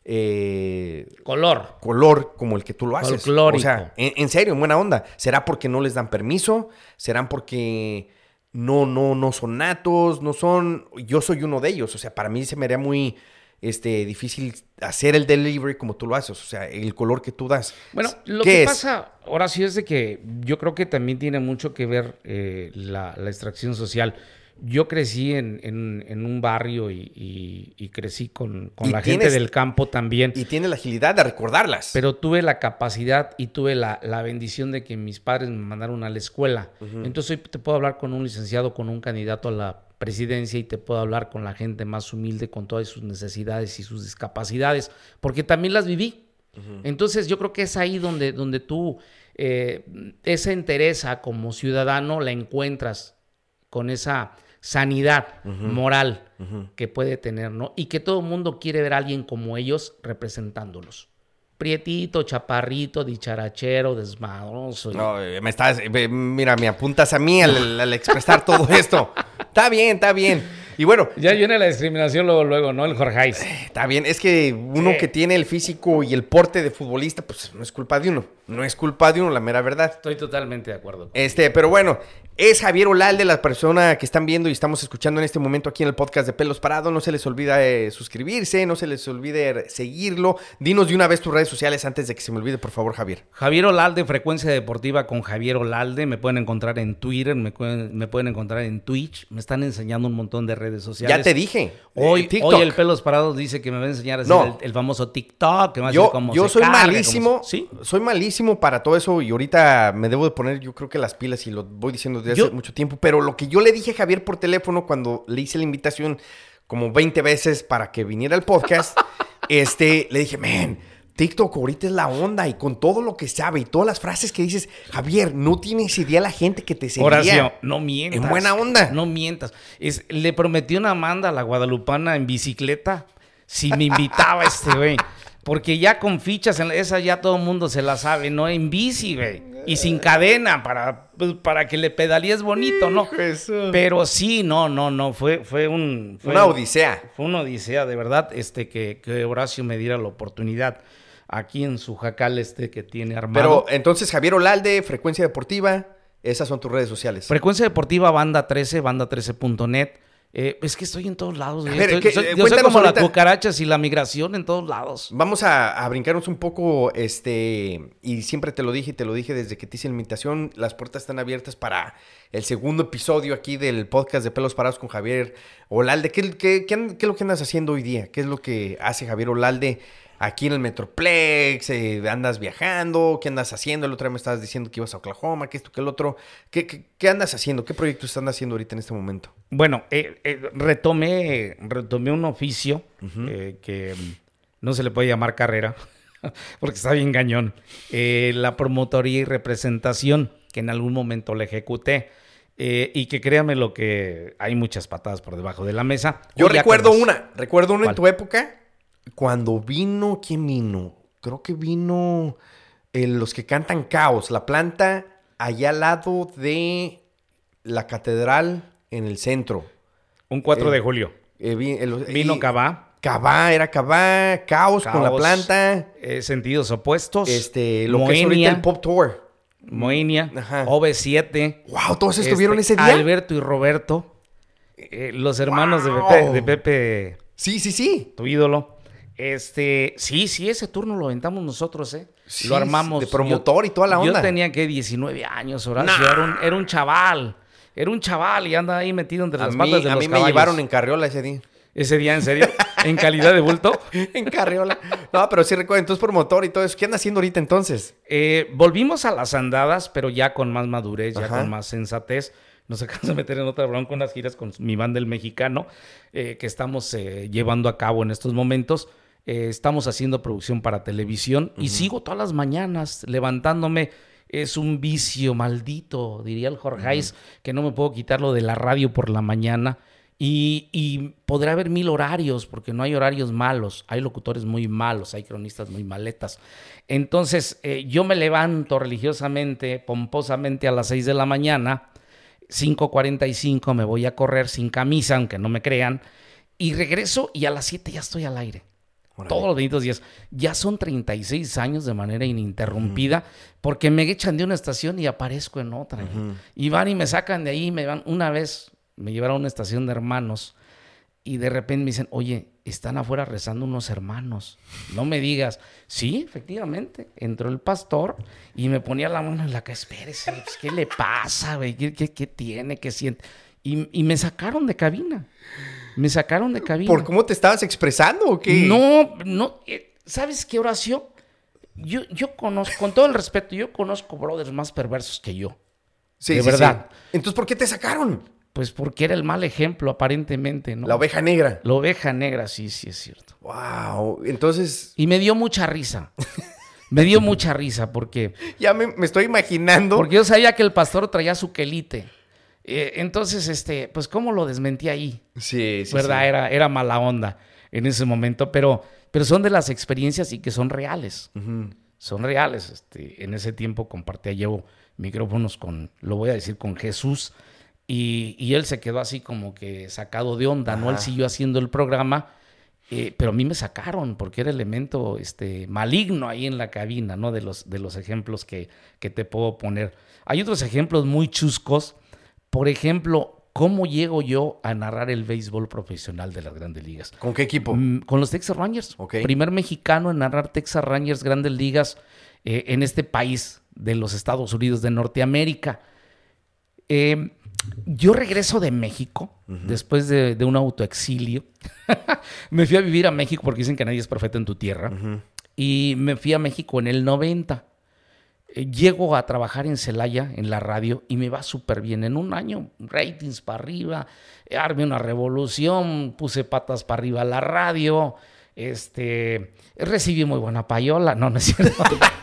Eh,
color.
Color como el que tú lo haces.
Folclórico.
O sea, en, en serio, en buena onda. ¿Será porque no les dan permiso? ¿Serán porque no, no, no son natos? No son... Yo soy uno de ellos. O sea, para mí se me haría muy este, difícil hacer el delivery como tú lo haces. O sea, el color que tú das.
Bueno, lo
¿Qué
que
es?
pasa, Horacio, es de que yo creo que también tiene mucho que ver eh, la, la extracción social. Yo crecí en, en, en un barrio y, y, y crecí con, con
Y
la
tienes-
gente del campo también.
Y tiene la agilidad de recordarlas.
Pero tuve la capacidad y tuve la, la bendición de que mis padres me mandaron a la escuela. Uh-huh. Entonces hoy te puedo hablar con un licenciado, con un candidato a la presidencia, y te puedo hablar con la gente más humilde, con todas sus necesidades y sus discapacidades, porque también las viví. Uh-huh. Entonces yo creo que es ahí donde, donde tú eh, esa entereza como ciudadano la encuentras con esa sanidad uh-huh. moral uh-huh. que puede tener, ¿no? Y que todo el mundo quiere ver a alguien como ellos representándolos. Prietito, chaparrito, dicharachero, desmadroso. Y...
No, me estás, mira, me apuntas a mí al, al expresar todo esto. Está bien, está bien. Y bueno.
Ya viene la discriminación luego, luego, ¿no? El Jorgeis.
Está bien, es que uno sí. que tiene el físico y el porte de futbolista, pues no es culpa de uno. No es culpa de uno, la mera verdad.
Estoy totalmente de acuerdo.
Este, pero bueno, es Javier Olalde, la persona que están viendo y estamos escuchando en este momento aquí en el podcast de Pelos Parados. No se les olvide eh, suscribirse, no se les olvide seguirlo. Dinos de una vez tus redes sociales antes de que se me olvide, por favor, Javier.
Javier Olalde, Frecuencia Deportiva con Javier Olalde. Me pueden encontrar en Twitter, me pueden, me pueden encontrar en Twitch. Me están enseñando un montón de redes sociales.
Ya te dije.
Hoy, eh, hoy el Pelos Parados dice que me va a enseñar a hacer no. el, el famoso TikTok. Que me va a
yo
decir cómo
yo
se
soy
carga,
malísimo.
Se... ¿Sí?
Soy malísimo para todo eso y ahorita me debo de poner, yo creo que las pilas, y lo voy diciendo desde
yo...
hace mucho tiempo. Pero lo que yo le dije a Javier por teléfono cuando le hice la invitación como veinte veces para que viniera al podcast, este, le dije, man, TikTok ahorita es la onda, y con todo lo que sabe y todas las frases que dices, Javier, no tienes idea la gente que te seguía.
Horacio, no mientas.
En buena onda.
No mientas. Es, le prometí una Amanda, la guadalupana, en bicicleta, si me invitaba este güey. Porque ya con fichas, en esa ya todo el mundo se la sabe, ¿no? En bici, güey. Y sin cadena, para, pues, para que le pedalees bonito, ¿no?
Jesús.
Pero sí, no, no, no. Fue, fue un... Fue
una odisea.
Fue una odisea, de verdad, este, que, que Horacio me diera la oportunidad aquí en su jacal este que tiene armado.
Pero entonces, Javier Olalde, Frecuencia Deportiva, esas son tus redes sociales.
Frecuencia Deportiva, Banda trece, banda trece punto net. Eh, es que estoy en todos lados.
Ver,
estoy,
que,
soy,
eh,
yo soy como
ahorita.
las cucarachas y la migración en todos lados.
Vamos a, a brincarnos un poco, este, y siempre te lo dije y te lo dije desde que te hice la invitación. Las puertas están abiertas para el segundo episodio aquí del podcast de Pelos Parados con Javier Olalde. ¿Qué, qué, qué, qué es lo que andas haciendo hoy día? ¿Qué es lo que hace Javier Olalde aquí en el Metroplex? Eh, ¿Andas viajando? ¿Qué andas haciendo? El otro día me estabas diciendo que ibas a Oklahoma, que esto, que el otro. ¿Qué, qué, qué andas haciendo? ¿Qué proyectos están haciendo ahorita en este momento?
Bueno, eh, eh, retomé, retomé un oficio uh-huh. eh, que no se le puede llamar carrera, porque está bien gañón. Eh, la promotoría y representación, que en algún momento la ejecuté. Eh, y que créame lo que hay muchas patadas por debajo de la mesa.
Yo recuerdo
con...
una, recuerdo una
¿Cuál?
En tu época, cuando vino, ¿quién vino? Creo que vino eh, los que cantan Caos, la planta allá al lado de la catedral en el centro.
Un cuatro
eh,
de julio.
Eh, vi, el,
vino Cabá.
Cabá, era Cabá, Caos, Caos con la planta.
Eh, sentidos opuestos.
Este, lo Moenia, que es ahorita el Pop Tour.
Moenia, O V siete.
Wow, todos estuvieron
este,
ese día.
Alberto y Roberto, eh, los hermanos wow. de, Pepe, de Pepe.
Sí, sí, sí.
Tu ídolo. Este, sí, sí, ese turno lo aventamos nosotros, ¿eh?
Sí,
lo armamos.
De promotor
yo,
y toda la onda.
Yo tenía que diecinueve años, Horacio. Nah. Era, un, era un chaval. Era un chaval y anda ahí metido entre
a
las
mí,
patas de
a
los
mí
caballos.
me llevaron en carriola ese día.
¿Ese día, en serio? ¿En calidad de bulto?
En carriola. No, pero sí recuerdo. Entonces, por motor y todo eso. ¿Qué anda haciendo ahorita entonces?
Eh, volvimos a las andadas, pero ya con más madurez, ya
Ajá.
con más sensatez. Nos acabamos de meter en otra bronca, unas giras con mi banda El Mexicano, eh, que estamos eh, llevando a cabo en estos momentos. Eh, estamos haciendo producción para televisión uh-huh. y sigo todas las mañanas levantándome. Es un vicio maldito, diría el Jorgeis, uh-huh. que no me puedo quitarlo de la radio por la mañana. Y, y podrá haber mil horarios, porque no hay horarios malos, hay locutores muy malos, hay cronistas muy maletas. Entonces, eh, yo me levanto religiosamente, pomposamente a las seis de la mañana, cinco cuarenta y cinco me voy a correr sin camisa, aunque no me crean, y regreso y a las siete ya estoy al aire. Órale. Todos los benditos días. Ya son treinta y seis años de manera ininterrumpida, uh-huh. porque me echan de una estación y aparezco en otra. Uh-huh. Y van y me sacan de ahí, me van una vez... Me llevaron a una estación de hermanos y de repente me dicen, oye, están afuera rezando unos hermanos. No me digas. Sí, efectivamente. Entró el pastor y me ponía la mano en la cabeza. Espérese, pues, ¿qué le pasa, güey? ¿Qué, qué, qué tiene? ¿Qué siente? Y, y me sacaron de cabina. Me sacaron de cabina.
¿Por cómo te estabas expresando o qué?
No, no. ¿Sabes qué, Horacio? Yo, yo conozco, con todo el respeto, yo conozco brothers más perversos que yo.
Sí,
de
sí,
verdad.
Sí. Entonces, ¿por qué te sacaron?
Pues porque era el mal ejemplo, aparentemente, ¿no?
La oveja negra.
La oveja negra, sí, sí es cierto.
Wow, entonces...
Y me dio mucha risa. Me dio mucha risa porque...
Ya me, me estoy imaginando.
Porque yo sabía que el pastor traía su quelite. Eh, entonces, este, pues, ¿cómo lo desmentí ahí?
Sí, sí,
¿verdad?
sí.
Era, era mala onda en ese momento, pero, pero son de las experiencias y que son reales.
Uh-huh.
Son reales. Este, en ese tiempo compartía, llevo micrófonos con, lo voy a decir, con Jesús. Y, y él se quedó así como que sacado de onda, Ajá. ¿no? Él siguió haciendo el programa, eh, pero a mí me sacaron porque era elemento este, maligno ahí en la cabina, ¿no? De los, de los ejemplos que, que te puedo poner. Hay otros ejemplos muy chuscos. Por ejemplo, ¿cómo llego yo a narrar el béisbol profesional de las Grandes Ligas?
¿Con qué equipo?
Mm, con los Texas Rangers.
Okay.
Primer mexicano en narrar Texas Rangers Grandes Ligas eh, en este país de los Estados Unidos de Norteamérica. Eh... Yo regreso de México, uh-huh. después de, de un autoexilio. Me fui a vivir a México porque dicen que nadie es profeta en tu tierra. Uh-huh. Y me fui a México en el noventa. Eh, llego a trabajar en Celaya, en la radio, y me va súper bien. En un año, ratings para arriba, armé una revolución, puse patas para arriba a la radio, este, recibí muy buena payola. No, no es cierto.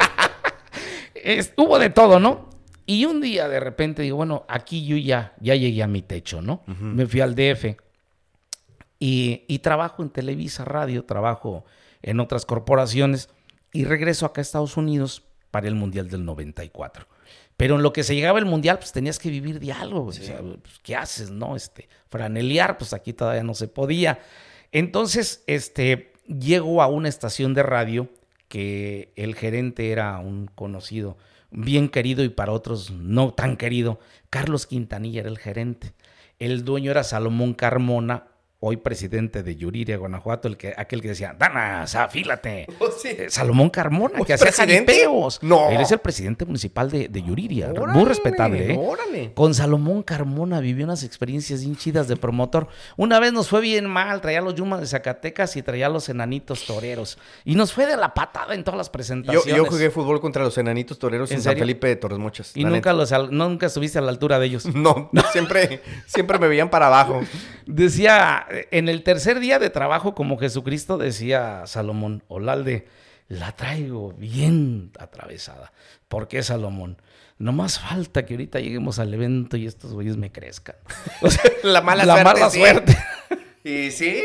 Hubo de todo, ¿no? Y un día de repente digo, bueno, aquí yo ya, ya llegué a mi techo, ¿no? Uh-huh. Me fui al D F y, y trabajo en Televisa Radio, trabajo en otras corporaciones y regreso acá a Estados Unidos para el Mundial del noventa y cuatro. Pero en lo que se llegaba el Mundial, pues tenías que vivir de algo. Sí. O sea, pues, ¿qué haces, no? Este, franelear, pues aquí todavía no se podía. Entonces, este, llego a una estación de radio que el gerente era un conocido, bien querido y para otros no tan querido. Carlos Quintanilla era el gerente. El dueño era Salomón Carmona, hoy presidente de Yuriria, Guanajuato, el que, aquel que decía, Danas, afílate.
Oh, sí.
eh, Salomón Carmona, que hacía jaripeos.
No.
Él es el presidente municipal de, de Yuriria,
órale,
muy respetable. ¿eh?
Órale.
Con Salomón Carmona vivió unas experiencias bien chidas de promotor. Una vez nos fue bien mal, traía los Yumas de Zacatecas y traía los Enanitos Toreros. Y nos fue de la patada en todas las presentaciones.
Yo, yo jugué fútbol contra los Enanitos Toreros en, en San Felipe de Torres Mochas.
Y nunca, los, nunca estuviste a la altura de ellos.
No, siempre, siempre me veían para abajo.
Decía, en el tercer día de trabajo como Jesucristo, decía Salomón, Olalde, la traigo bien atravesada. ¿Por qué, Salomón? No más falta que ahorita lleguemos al evento y estos güeyes me crezcan. O sea,
la mala
la
suerte.
Mala
sí.
suerte.
Y sí.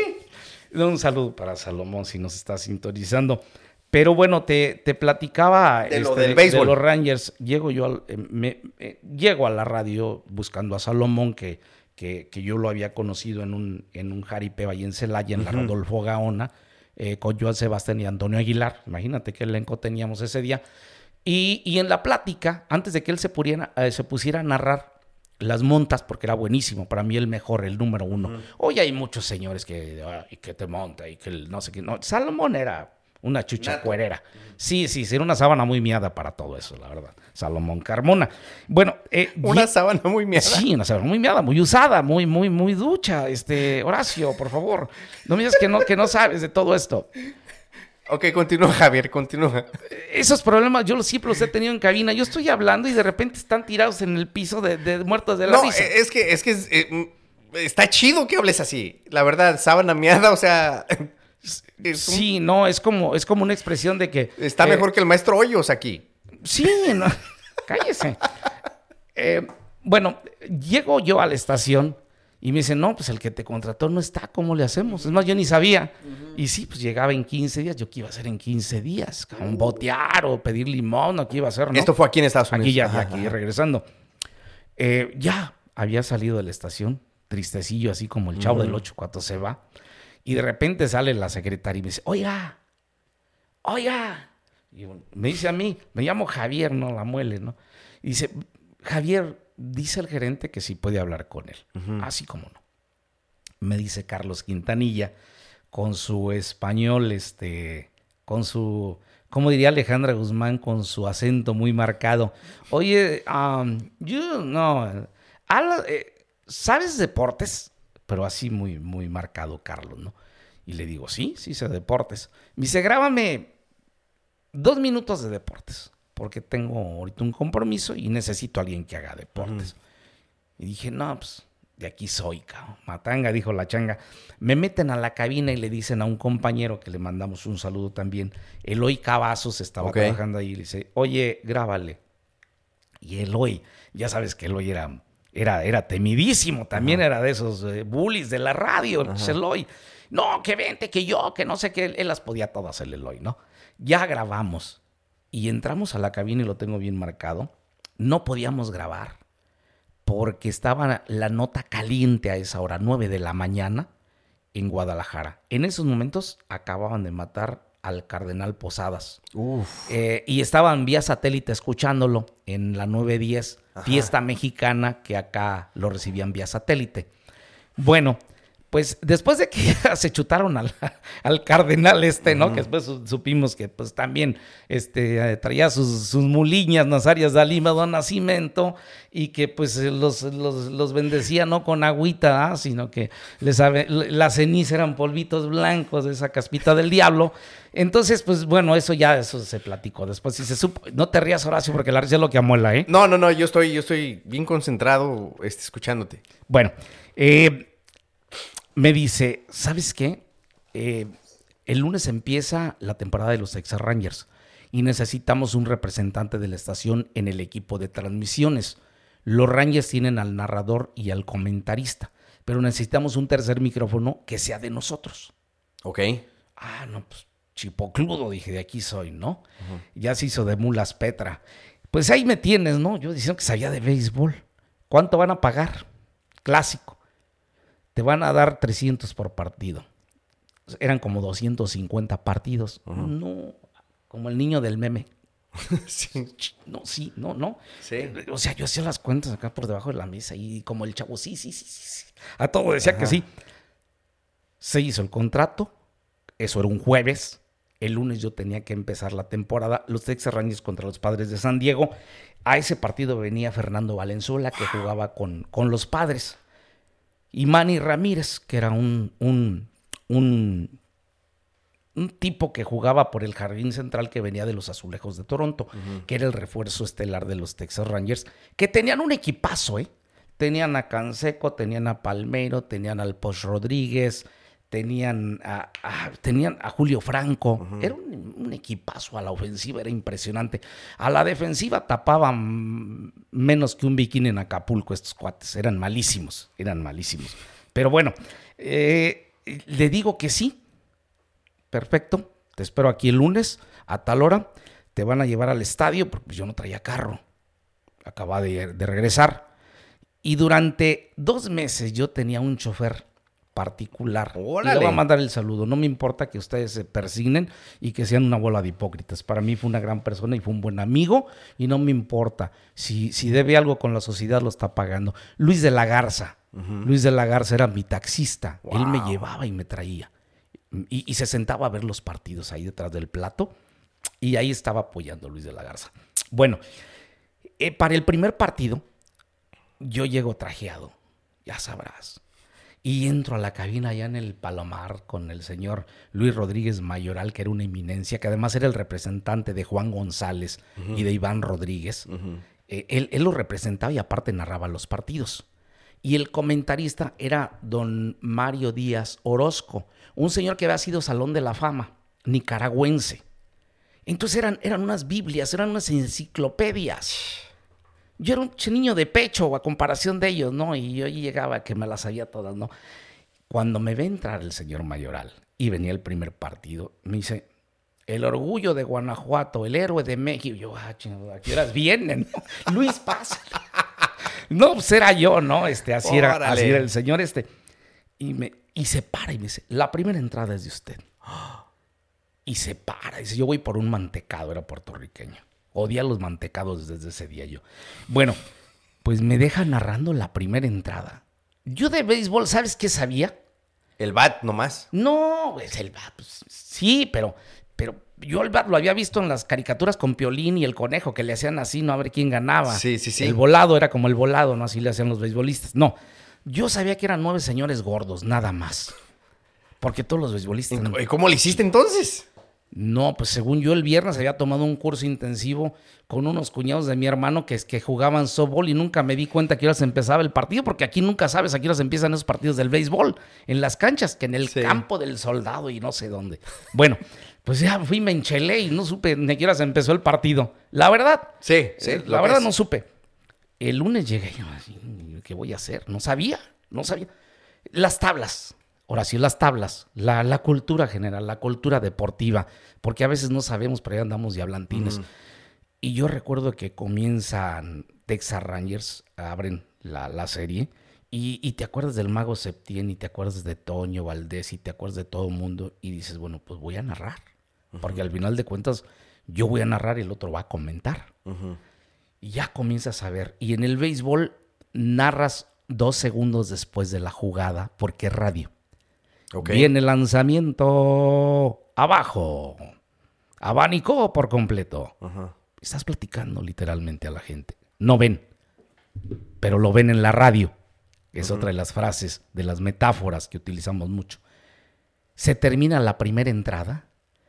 Un saludo para Salomón si nos está sintonizando. Pero bueno, te, te platicaba
de, lo
este,
del
de,
béisbol.
de los Rangers. Llego yo al, eh, me, eh, llego a la radio buscando a Salomón, que, que, que yo lo había conocido en un, en un jaripeo ahí en Celaya, en uh-huh. la Rodolfo Gaona, eh, con Joan Sebastián y Antonio Aguilar. Imagínate qué elenco teníamos ese día. Y, y en la plática, antes de que él se, pudiera, eh, se pusiera a narrar las montas, porque era buenísimo, para mí el mejor, el número uno. Uh-huh. Hoy hay muchos señores que, ay, que te monta y que el, no sé qué. No, Salomón era una chucha Nato. Cuerera. Sí, sí, sí, era una sábana muy miada para todo eso, la verdad. Salomón Carmona. Bueno, eh,
una
y,
sábana muy miada.
Sí, una sábana muy miada, muy usada, muy, muy, muy ducha. Este, Horacio, por favor, no me digas que no, que no sabes de todo esto.
Ok, continúa, Javier, continúa.
Esos problemas yo los, siempre los he tenido en cabina. Yo estoy hablando y de repente están tirados en el piso de, de muertos de la
no,
risa.
No, es que, es que eh, está chido que hables así. La verdad, sábana miada, o sea...
Sí, un... no, es como, es como una expresión de que...
Está eh, mejor que el maestro Hoyos aquí.
Sí, no, cállese. eh, bueno, llego yo a la estación Y me dice, no, pues el que te contrató no está, ¿cómo le hacemos? Es más, yo ni sabía. Uh-huh. Y sí, pues llegaba en quince días. ¿Yo qué iba a hacer en quince días? Uh-huh. Botear o pedir limón, ¿o qué iba a hacer? ¿No?
Esto fue aquí en Estados Unidos.
Aquí ya, ya aquí regresando. Eh, ya había salido de la estación, tristecillo, así como el Chavo uh-huh. del Ocho cuando se va. Y de repente sale la secretaria y me dice, oiga, oiga. Y me dice a mí, me llamo Javier, no la muele, ¿no? Y dice, Javier, dice el gerente que sí puede hablar con él. Uh-huh. Así como no. Me dice Carlos Quintanilla, con su español, este, con su, ¿cómo diría Alejandra Guzmán? Con su acento muy marcado. Oye, um, yo no, habla, eh, ¿sabes deportes? Pero así muy, muy marcado, Carlos, ¿no? Y le digo, sí, sí sé deportes. Me dice, grábame dos minutos de deportes, porque tengo ahorita un compromiso y necesito a alguien que haga deportes. Uh-huh. Y dije, no, pues, de aquí soy, cabrón. Matanga, dijo la changa. Me meten a la cabina y le dicen a un compañero, que le mandamos un saludo también, Eloy Cavazos estaba okay. trabajando ahí, y le dice, oye, grábale. Y Eloy, ya sabes que Eloy era, era, era temidísimo, también uh-huh. era de esos eh, bullies de la radio, uh-huh. Eloy. No, que vente, que yo, que no sé qué, él las podía todas el Eloy, ¿no? Ya grabamos. Y entramos a la cabina y lo tengo bien marcado. No podíamos grabar porque estaba la nota caliente a esa hora, nueve de la mañana, en Guadalajara. En esos momentos acababan de matar al cardenal Posadas. Uf. Eh, y estaban vía satélite escuchándolo en la nueve diez, Ajá. fiesta mexicana, que acá lo recibían vía satélite. Bueno, pues después de que ya se chutaron al, al cardenal este, ¿no? Uh-huh. Que después supimos que pues también este, traía sus, sus muliñas Nazarias de Lima, don Nacimiento, y que pues los, los, los bendecía no con agüita, ¿ah? Sino que les sabe, la ceniza eran polvitos blancos de esa caspita del diablo. Entonces, pues bueno, eso ya eso se platicó. Después sí se supo. No te rías, Horacio, porque la risa es lo que amuela, ¿eh?
No, no, no, yo estoy, yo estoy bien concentrado este, escuchándote.
Bueno, eh... me dice, ¿sabes qué? Eh, el lunes empieza la temporada de los Texas Rangers y necesitamos un representante de la estación en el equipo de transmisiones. Los Rangers tienen al narrador y al comentarista, pero necesitamos un tercer micrófono que sea de nosotros.
Ok.
Ah, no, pues chipocludo, dije, de aquí soy, ¿no? Uh-huh. Ya se hizo de mulas Petra. Pues ahí me tienes, ¿no? Yo diciendo que sabía de béisbol. ¿Cuánto van a pagar? Clásico. Te van a dar trescientos por partido. Eran como doscientos cincuenta partidos. Uh-huh. No, como el niño del meme. Sí. No, sí, no, no.
Sí.
O sea, yo hacía las cuentas acá por debajo de la mesa y como el chavo, sí, sí, sí, sí. A todo decía Ajá. que sí. Se hizo el contrato. Eso era un jueves. El lunes yo tenía que empezar la temporada. Los Texas Rangers contra los Padres de San Diego. A ese partido venía Fernando Valenzuela, que jugaba con, con los Padres. Y Manny Ramírez, que era un, un, un, un tipo que jugaba por el jardín central que venía de los Azulejos de Toronto, uh-huh. que era el refuerzo estelar de los Texas Rangers, que tenían un equipazo, ¿eh? Tenían a Canseco, tenían a Palmeiro, tenían al Poch Rodríguez, tenían a, a, tenían a Julio Franco. Uh-huh. Era un, un equipazo a la ofensiva, era impresionante. A la defensiva tapaban menos que un bikini en Acapulco estos cuates. Eran malísimos, eran malísimos. Pero bueno, eh, le digo que sí. Perfecto, te espero aquí el lunes a tal hora. Te van a llevar al estadio porque yo no traía carro. Acababa de, de regresar. Y durante dos meses yo tenía un chofer particular. ¡Órale! Y le voy a mandar el saludo. No me importa que ustedes se persignen y que sean una bola de hipócritas. Para mí fue una gran persona y fue un buen amigo y no me importa. Si, si debe algo con la sociedad, lo está pagando. Luis de la Garza. Uh-huh. Luis de la Garza era mi taxista. Wow. Él me llevaba y me traía. Y, y se sentaba a ver los partidos ahí detrás del plato y ahí estaba apoyando Luis de la Garza. Bueno, eh, para el primer partido yo llego trajeado, ya sabrás. Y entro a la cabina allá en el Palomar con el señor Luis Rodríguez Mayoral, que era una eminencia, que además era el representante de Juan González uh-huh. y de Iván Rodríguez. Uh-huh. Eh, él, él lo representaba y aparte narraba los partidos. Y el comentarista era don Mario Díaz Orozco, un señor que había sido Salón de la Fama, nicaragüense. Entonces eran, eran unas Biblias, eran unas enciclopedias. yo era un niño de pecho a comparación de ellos, ¿no? Y yo llegaba que me las sabía todas, ¿no? Cuando me ve entrar el señor Mayoral y venía el primer partido, me dice, el orgullo de Guanajuato, el héroe de México. Y yo, ah, chingada, ¿a qué horas vienen? Luis, pasa. No, pues era yo, ¿no? Este, así, era, así era el señor este. Y, me, y se para y me dice, la primera entrada es de usted. Y se para. Dice, yo voy por un mantecado, era puertorriqueño. Odia los mantecados desde ese día yo. Bueno, pues me deja narrando la primera entrada. Yo de béisbol, ¿sabes qué sabía?
El bat nomás.
No, es el bat. Pues, sí, pero, pero yo el bat lo había visto en las caricaturas con Piolín y el conejo, que le hacían así, no a ver quién ganaba.
Sí, sí, sí.
El volado era como el volado, ¿no? Así le hacían los beisbolistas. No, yo sabía que eran nueve señores gordos, nada más. Porque todos los beisbolistas...
¿Y cómo le hiciste entonces?
No, pues según yo el viernes había tomado un curso intensivo con unos cuñados de mi hermano que, que jugaban softball y nunca me di cuenta que ahora se empezaba el partido, porque aquí nunca sabes a qué horas empiezan esos partidos del béisbol, en las canchas, que en el sí. campo del soldado y no sé dónde. Bueno, pues ya fui, me enchelé y no supe ni a qué horas empezó el partido. La verdad,
sí, sí,
eh, la verdad no supe. El lunes llegué yo, ¿qué voy a hacer? No sabía, no sabía. Las tablas. Ahora sí, las tablas, la, la cultura general, la cultura deportiva, porque a veces no sabemos, pero ahí andamos diablantines. Mm. Y yo recuerdo que comienzan Texas Rangers, abren la, la serie, y, y te acuerdas del Mago Septién, y te acuerdas de Toño Valdés, y te acuerdas de todo el mundo, y dices, bueno, pues voy a narrar, uh-huh. porque al final de cuentas yo voy a narrar y el otro va a comentar. Uh-huh. Y ya comienzas a ver, y en el béisbol narras dos segundos después de la jugada, porque es radio. Okay. Viene el lanzamiento abajo, abanicó por completo. Uh-huh. Estás platicando literalmente a la gente. No ven, pero lo ven en la radio. Es uh-huh. otra de las frases, de las metáforas que utilizamos mucho. Se termina la primera entrada,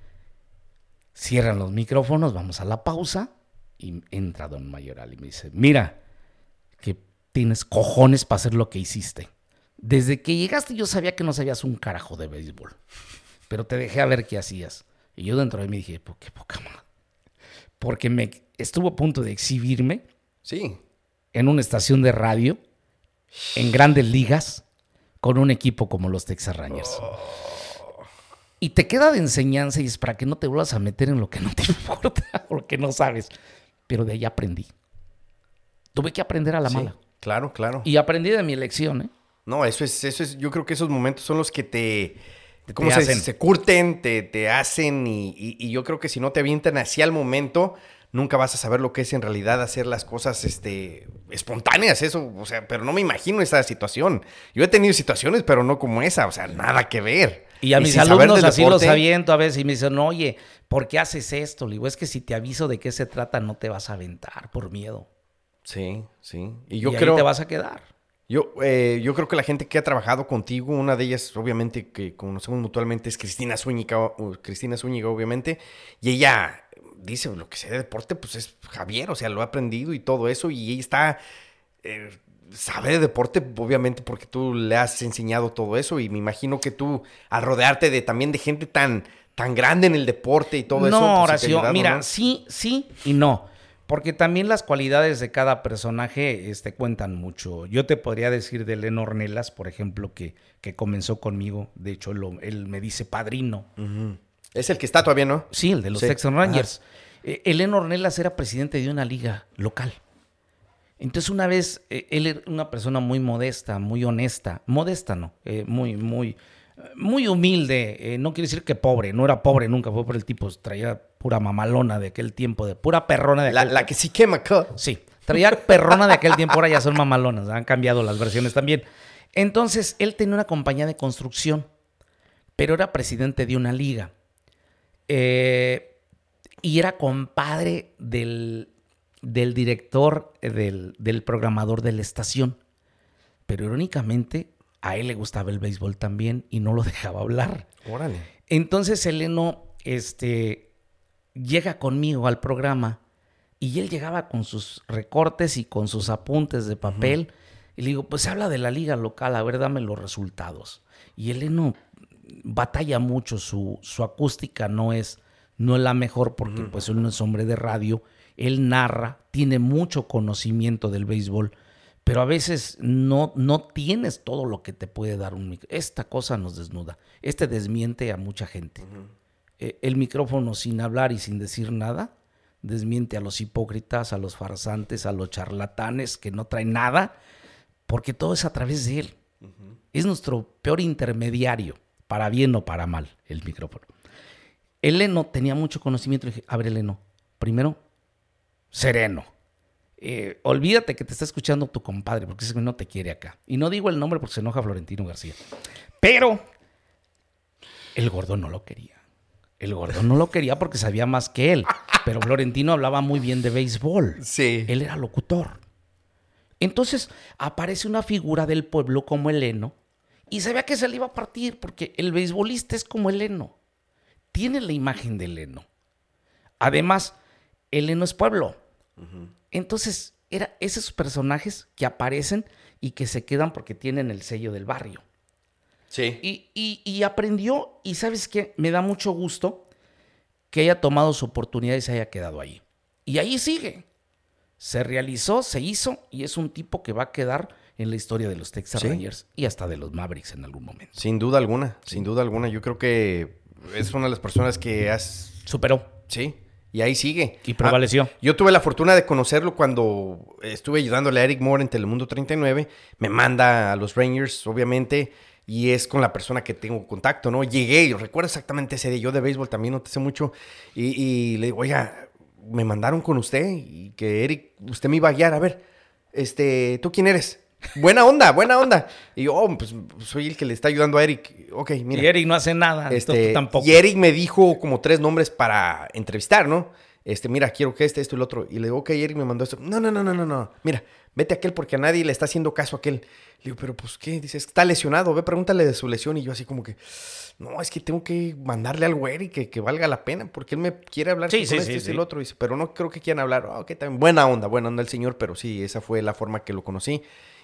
cierran los micrófonos, vamos a la pausa y entra don Mayoral y me dice, mira, que tienes cojones para hacer lo que hiciste. Desde que llegaste yo sabía que no sabías un carajo de béisbol, pero te dejé a ver qué hacías. Y yo dentro de mí dije, pues qué poca madre. Porque me estuvo a punto de exhibirme
sí.
en una estación de radio, en grandes ligas, con un equipo como los Texas Rangers. Oh. Y te queda de enseñanza y es para que no te vuelvas a meter en lo que no te importa, porque no sabes. Pero de ahí aprendí. Tuve que aprender a la
sí,
mala.
Claro, claro.
Y aprendí de mi lección, ¿eh?
No, eso es, eso es, yo creo que esos momentos son los que te, ¿cómo se, se curten, te, te hacen y, y, y yo creo que si no te avientan hacia el momento, nunca vas a saber lo que es en realidad hacer las cosas, este, espontáneas, eso, o sea, pero no me imagino esa situación. Yo he tenido situaciones, pero no como esa, o sea, nada que ver.
Y a y mis alumnos así deporte, los aviento a veces y me dicen, no, oye, ¿por qué haces esto? Le digo, es que si te aviso de qué se trata, no te vas a aventar por miedo.
Sí, sí. Y yo
y
creo
ahí te vas a quedar.
Yo, eh, yo creo que la gente que ha trabajado contigo, una de ellas, obviamente, que conocemos mutuamente, es Cristina Zúñiga, uh, Cristina Zúñiga, obviamente, y ella dice, lo que sé de deporte, pues es Javier, o sea, lo ha aprendido y todo eso, y ella está, eh, sabe de deporte, obviamente, porque tú le has enseñado todo eso, y me imagino que tú, al rodearte de también de gente tan, tan grande en el deporte y todo
no,
eso.
No, Horacio, ayudado, mira, ¿no? sí, sí y no. Porque también las cualidades de cada personaje este, cuentan mucho. Yo te podría decir de Eleno Ornelas, por ejemplo, que, que comenzó conmigo. De hecho, lo, él me dice padrino.
Uh-huh. Es el que está todavía, ¿no?
Sí, el de los sí. Texas Rangers. Eh, Eleno Ornelas era presidente de una liga local. Entonces, una vez, eh, él era una persona muy modesta, muy honesta. Modesta, no. Eh, muy, muy... Muy humilde, eh, no quiere decir que pobre, no era pobre nunca, fue por el tipo, traía pura mamalona de aquel tiempo, de pura perrona de aquel
la,
tiempo.
La que sí quema acá.
Sí, traía perrona de aquel tiempo, ahora ya son mamalonas, han cambiado las versiones también. Entonces, él tenía una compañía de construcción, pero era presidente de una liga. Eh, y era compadre del, del director, del, del programador de la estación. Pero irónicamente, a él le gustaba el béisbol también y no lo dejaba hablar.
Órale.
Entonces Eleno este, llega conmigo al programa y él llegaba con sus recortes y con sus apuntes de papel. Uh-huh. Y le digo, pues habla de la liga local, a ver, dame los resultados. Y Eleno batalla mucho, su, su acústica no es, no es la mejor porque uh-huh. pues él no es hombre de radio, él narra, tiene mucho conocimiento del béisbol, pero a veces no, no tienes todo lo que te puede dar un micrófono. Esta cosa nos desnuda, este desmiente a mucha gente. Uh-huh. Eh, el micrófono sin hablar y sin decir nada, desmiente a los hipócritas, a los farsantes, a los charlatanes que no traen nada, porque todo es a través de él. Uh-huh. Es nuestro peor intermediario, para bien o para mal, el micrófono. El Leno tenía mucho conocimiento. Le dije, a ver, Leno, primero, sereno. Eh, olvídate que te está escuchando tu compadre, porque ese no te quiere acá. Y no digo el nombre porque se enoja Florentino García. Pero el gordo no lo quería. El gordo no lo quería porque sabía más que él. Pero Florentino hablaba muy bien de béisbol.
Sí.
Él era locutor. Entonces aparece una figura del pueblo como el Leno y se ve que se le iba a partir porque el beisbolista es como el Leno. Tiene la imagen del Leno. Además, el Leno es pueblo. Uh-huh. Entonces, era esos personajes que aparecen y que se quedan porque tienen el sello del barrio.
Sí.
Y, y, y aprendió, y ¿sabes qué? Me da mucho gusto que haya tomado su oportunidad y se haya quedado ahí. Y ahí sigue. Se realizó, se hizo, y es un tipo que va a quedar en la historia de los Texas ¿Sí? Rangers y hasta de los Mavericks en algún momento.
Sin duda alguna, sí. sin duda alguna. Yo creo que es una de las personas que has...
Superó.
Sí, y ahí sigue.
Y prevaleció.
Ah, yo tuve la fortuna de conocerlo cuando estuve ayudándole a Eric Moore en Telemundo treinta y nueve. Me manda a los Rangers, obviamente, y es con la persona que tengo contacto, ¿no? Llegué, yo recuerdo exactamente ese día. Yo de béisbol también no te sé mucho. Y, y le digo, oiga, me mandaron con usted y que Eric, usted me iba a guiar. A ver, este, ¿tú quién eres? Buena onda, buena onda. Y yo, oh, pues soy el que le está ayudando a Eric. Ok, mira.
Y Eric no hace nada,
este,
tú tampoco.
Y Eric me dijo como tres nombres para entrevistar, ¿no? Este, mira, quiero que este, esto y el otro. Y le digo, ok, Eric me mandó esto. No, no, no, no, no, no. Mira, vete a aquel porque a nadie le está haciendo caso a aquel. Le digo, pero pues, ¿qué? Dice, está lesionado. Ve, pregúntale de su lesión. Y yo así como que, no, es que tengo que mandarle algo a Eric que, que valga la pena porque él me quiere hablar
sí,
con
sí,
este
sí,
y
sí.
el otro. Dice, pero no creo que quieran hablar. Oh, ok, también. Buena onda, buena onda el señor, pero sí, esa fue la forma que lo conocí.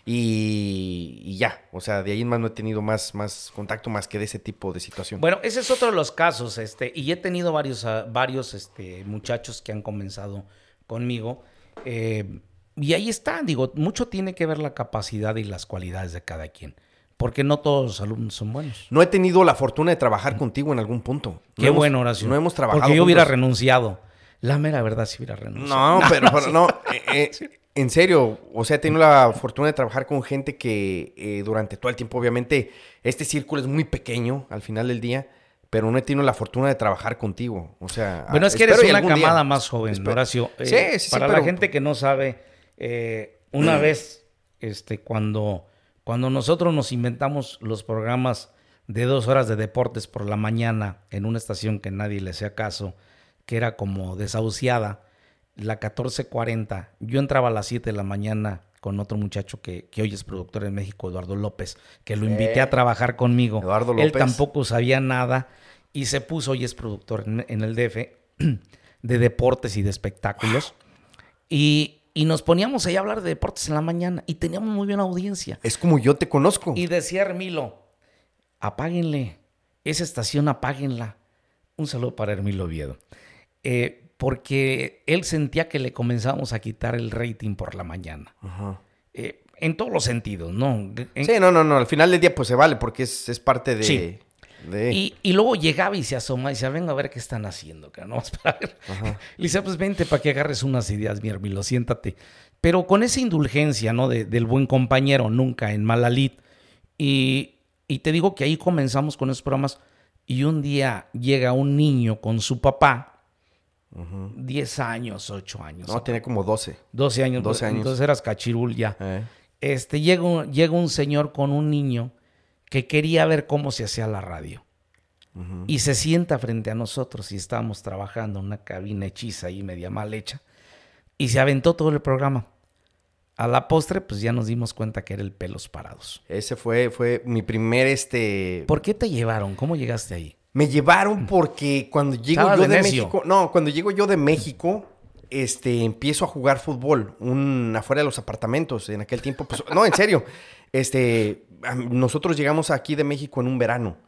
Y, y ya, o sea, de ahí en más no he tenido más, más contacto más que de ese tipo de situación.
Bueno, ese es otro de los casos, este, y he tenido varios, uh, varios este, muchachos que han comenzado conmigo, eh, y ahí está, digo, mucho tiene que ver la capacidad y las cualidades de cada quien, porque no todos los alumnos son buenos.
No he tenido la fortuna de trabajar contigo en algún punto.
Qué
no hemos,
bueno, Horacio.
No hemos trabajado
porque yo
juntos.
hubiera renunciado. La mera verdad sí hubiera renunciado.
No, no pero, pero no, eh, eh, sí. En serio, o sea, he tenido la fortuna de trabajar con gente que eh, durante todo el tiempo, obviamente, este círculo es muy pequeño al final del día, pero no he tenido la fortuna de trabajar contigo. O sea,
bueno, es que eres una camada día. más joven, espero. Horacio. Eh,
sí, sí,
para
sí,
la
pero...
gente que no sabe, eh, una vez, este, cuando, cuando nosotros nos inventamos los programas de dos horas de deportes por la mañana en una estación que nadie le hacía caso, que era como desahuciada, la catorce cuarenta, yo entraba a las siete de la mañana con otro muchacho que, que hoy es productor en México, Eduardo López, que lo invité a trabajar conmigo.
Eduardo López.
Él tampoco sabía nada y se puso, hoy es productor en, en el D F, de deportes y de espectáculos. Y, y nos poníamos ahí a hablar de deportes en la mañana y teníamos muy buena audiencia.
Es como yo te conozco.
Y decía Hermilo, apáguenle, esa estación apáguenla. Un saludo para Hermilo Oviedo. Eh... Porque él sentía que le comenzábamos a quitar el rating por la mañana. Ajá. Eh, en todos los sentidos, ¿no? En...
Sí, no, no, no. Al final del día pues se vale porque es, es parte de...
Sí.
de...
Y, y luego llegaba y se asoma y decía, venga a ver qué están haciendo, que no, para ver. Ajá. Le decía, pues vente para que agarres unas ideas, mi Hermilo, siéntate. Pero con esa indulgencia, ¿no? De, del buen compañero, nunca en mala lid. Y, y te digo que ahí comenzamos con esos programas y un día llega un niño con su papá, Uh-huh. diez años, ocho años.
No, tenía como doce.
doce años.
doce años.
Entonces eras cachirul ya.
Eh.
Este, llega, un, llega un señor con un niño que quería ver cómo se hacía la radio. Uh-huh. Y se sienta frente a nosotros y estábamos trabajando en una cabina hechiza y media mal hecha. Y se aventó todo el programa. A la postre, pues ya nos dimos cuenta que era el Pelos Parados.
Ese fue, fue mi primer, este...
¿Por qué te llevaron? ¿Cómo llegaste ahí?
Me llevaron porque cuando llego
Estaba
yo
de
de
necio.
México... No, cuando llego yo de México, este, empiezo a jugar fútbol. Un, afuera de los apartamentos. En aquel tiempo, pues... No, en serio. Este, nosotros llegamos aquí de México en un verano.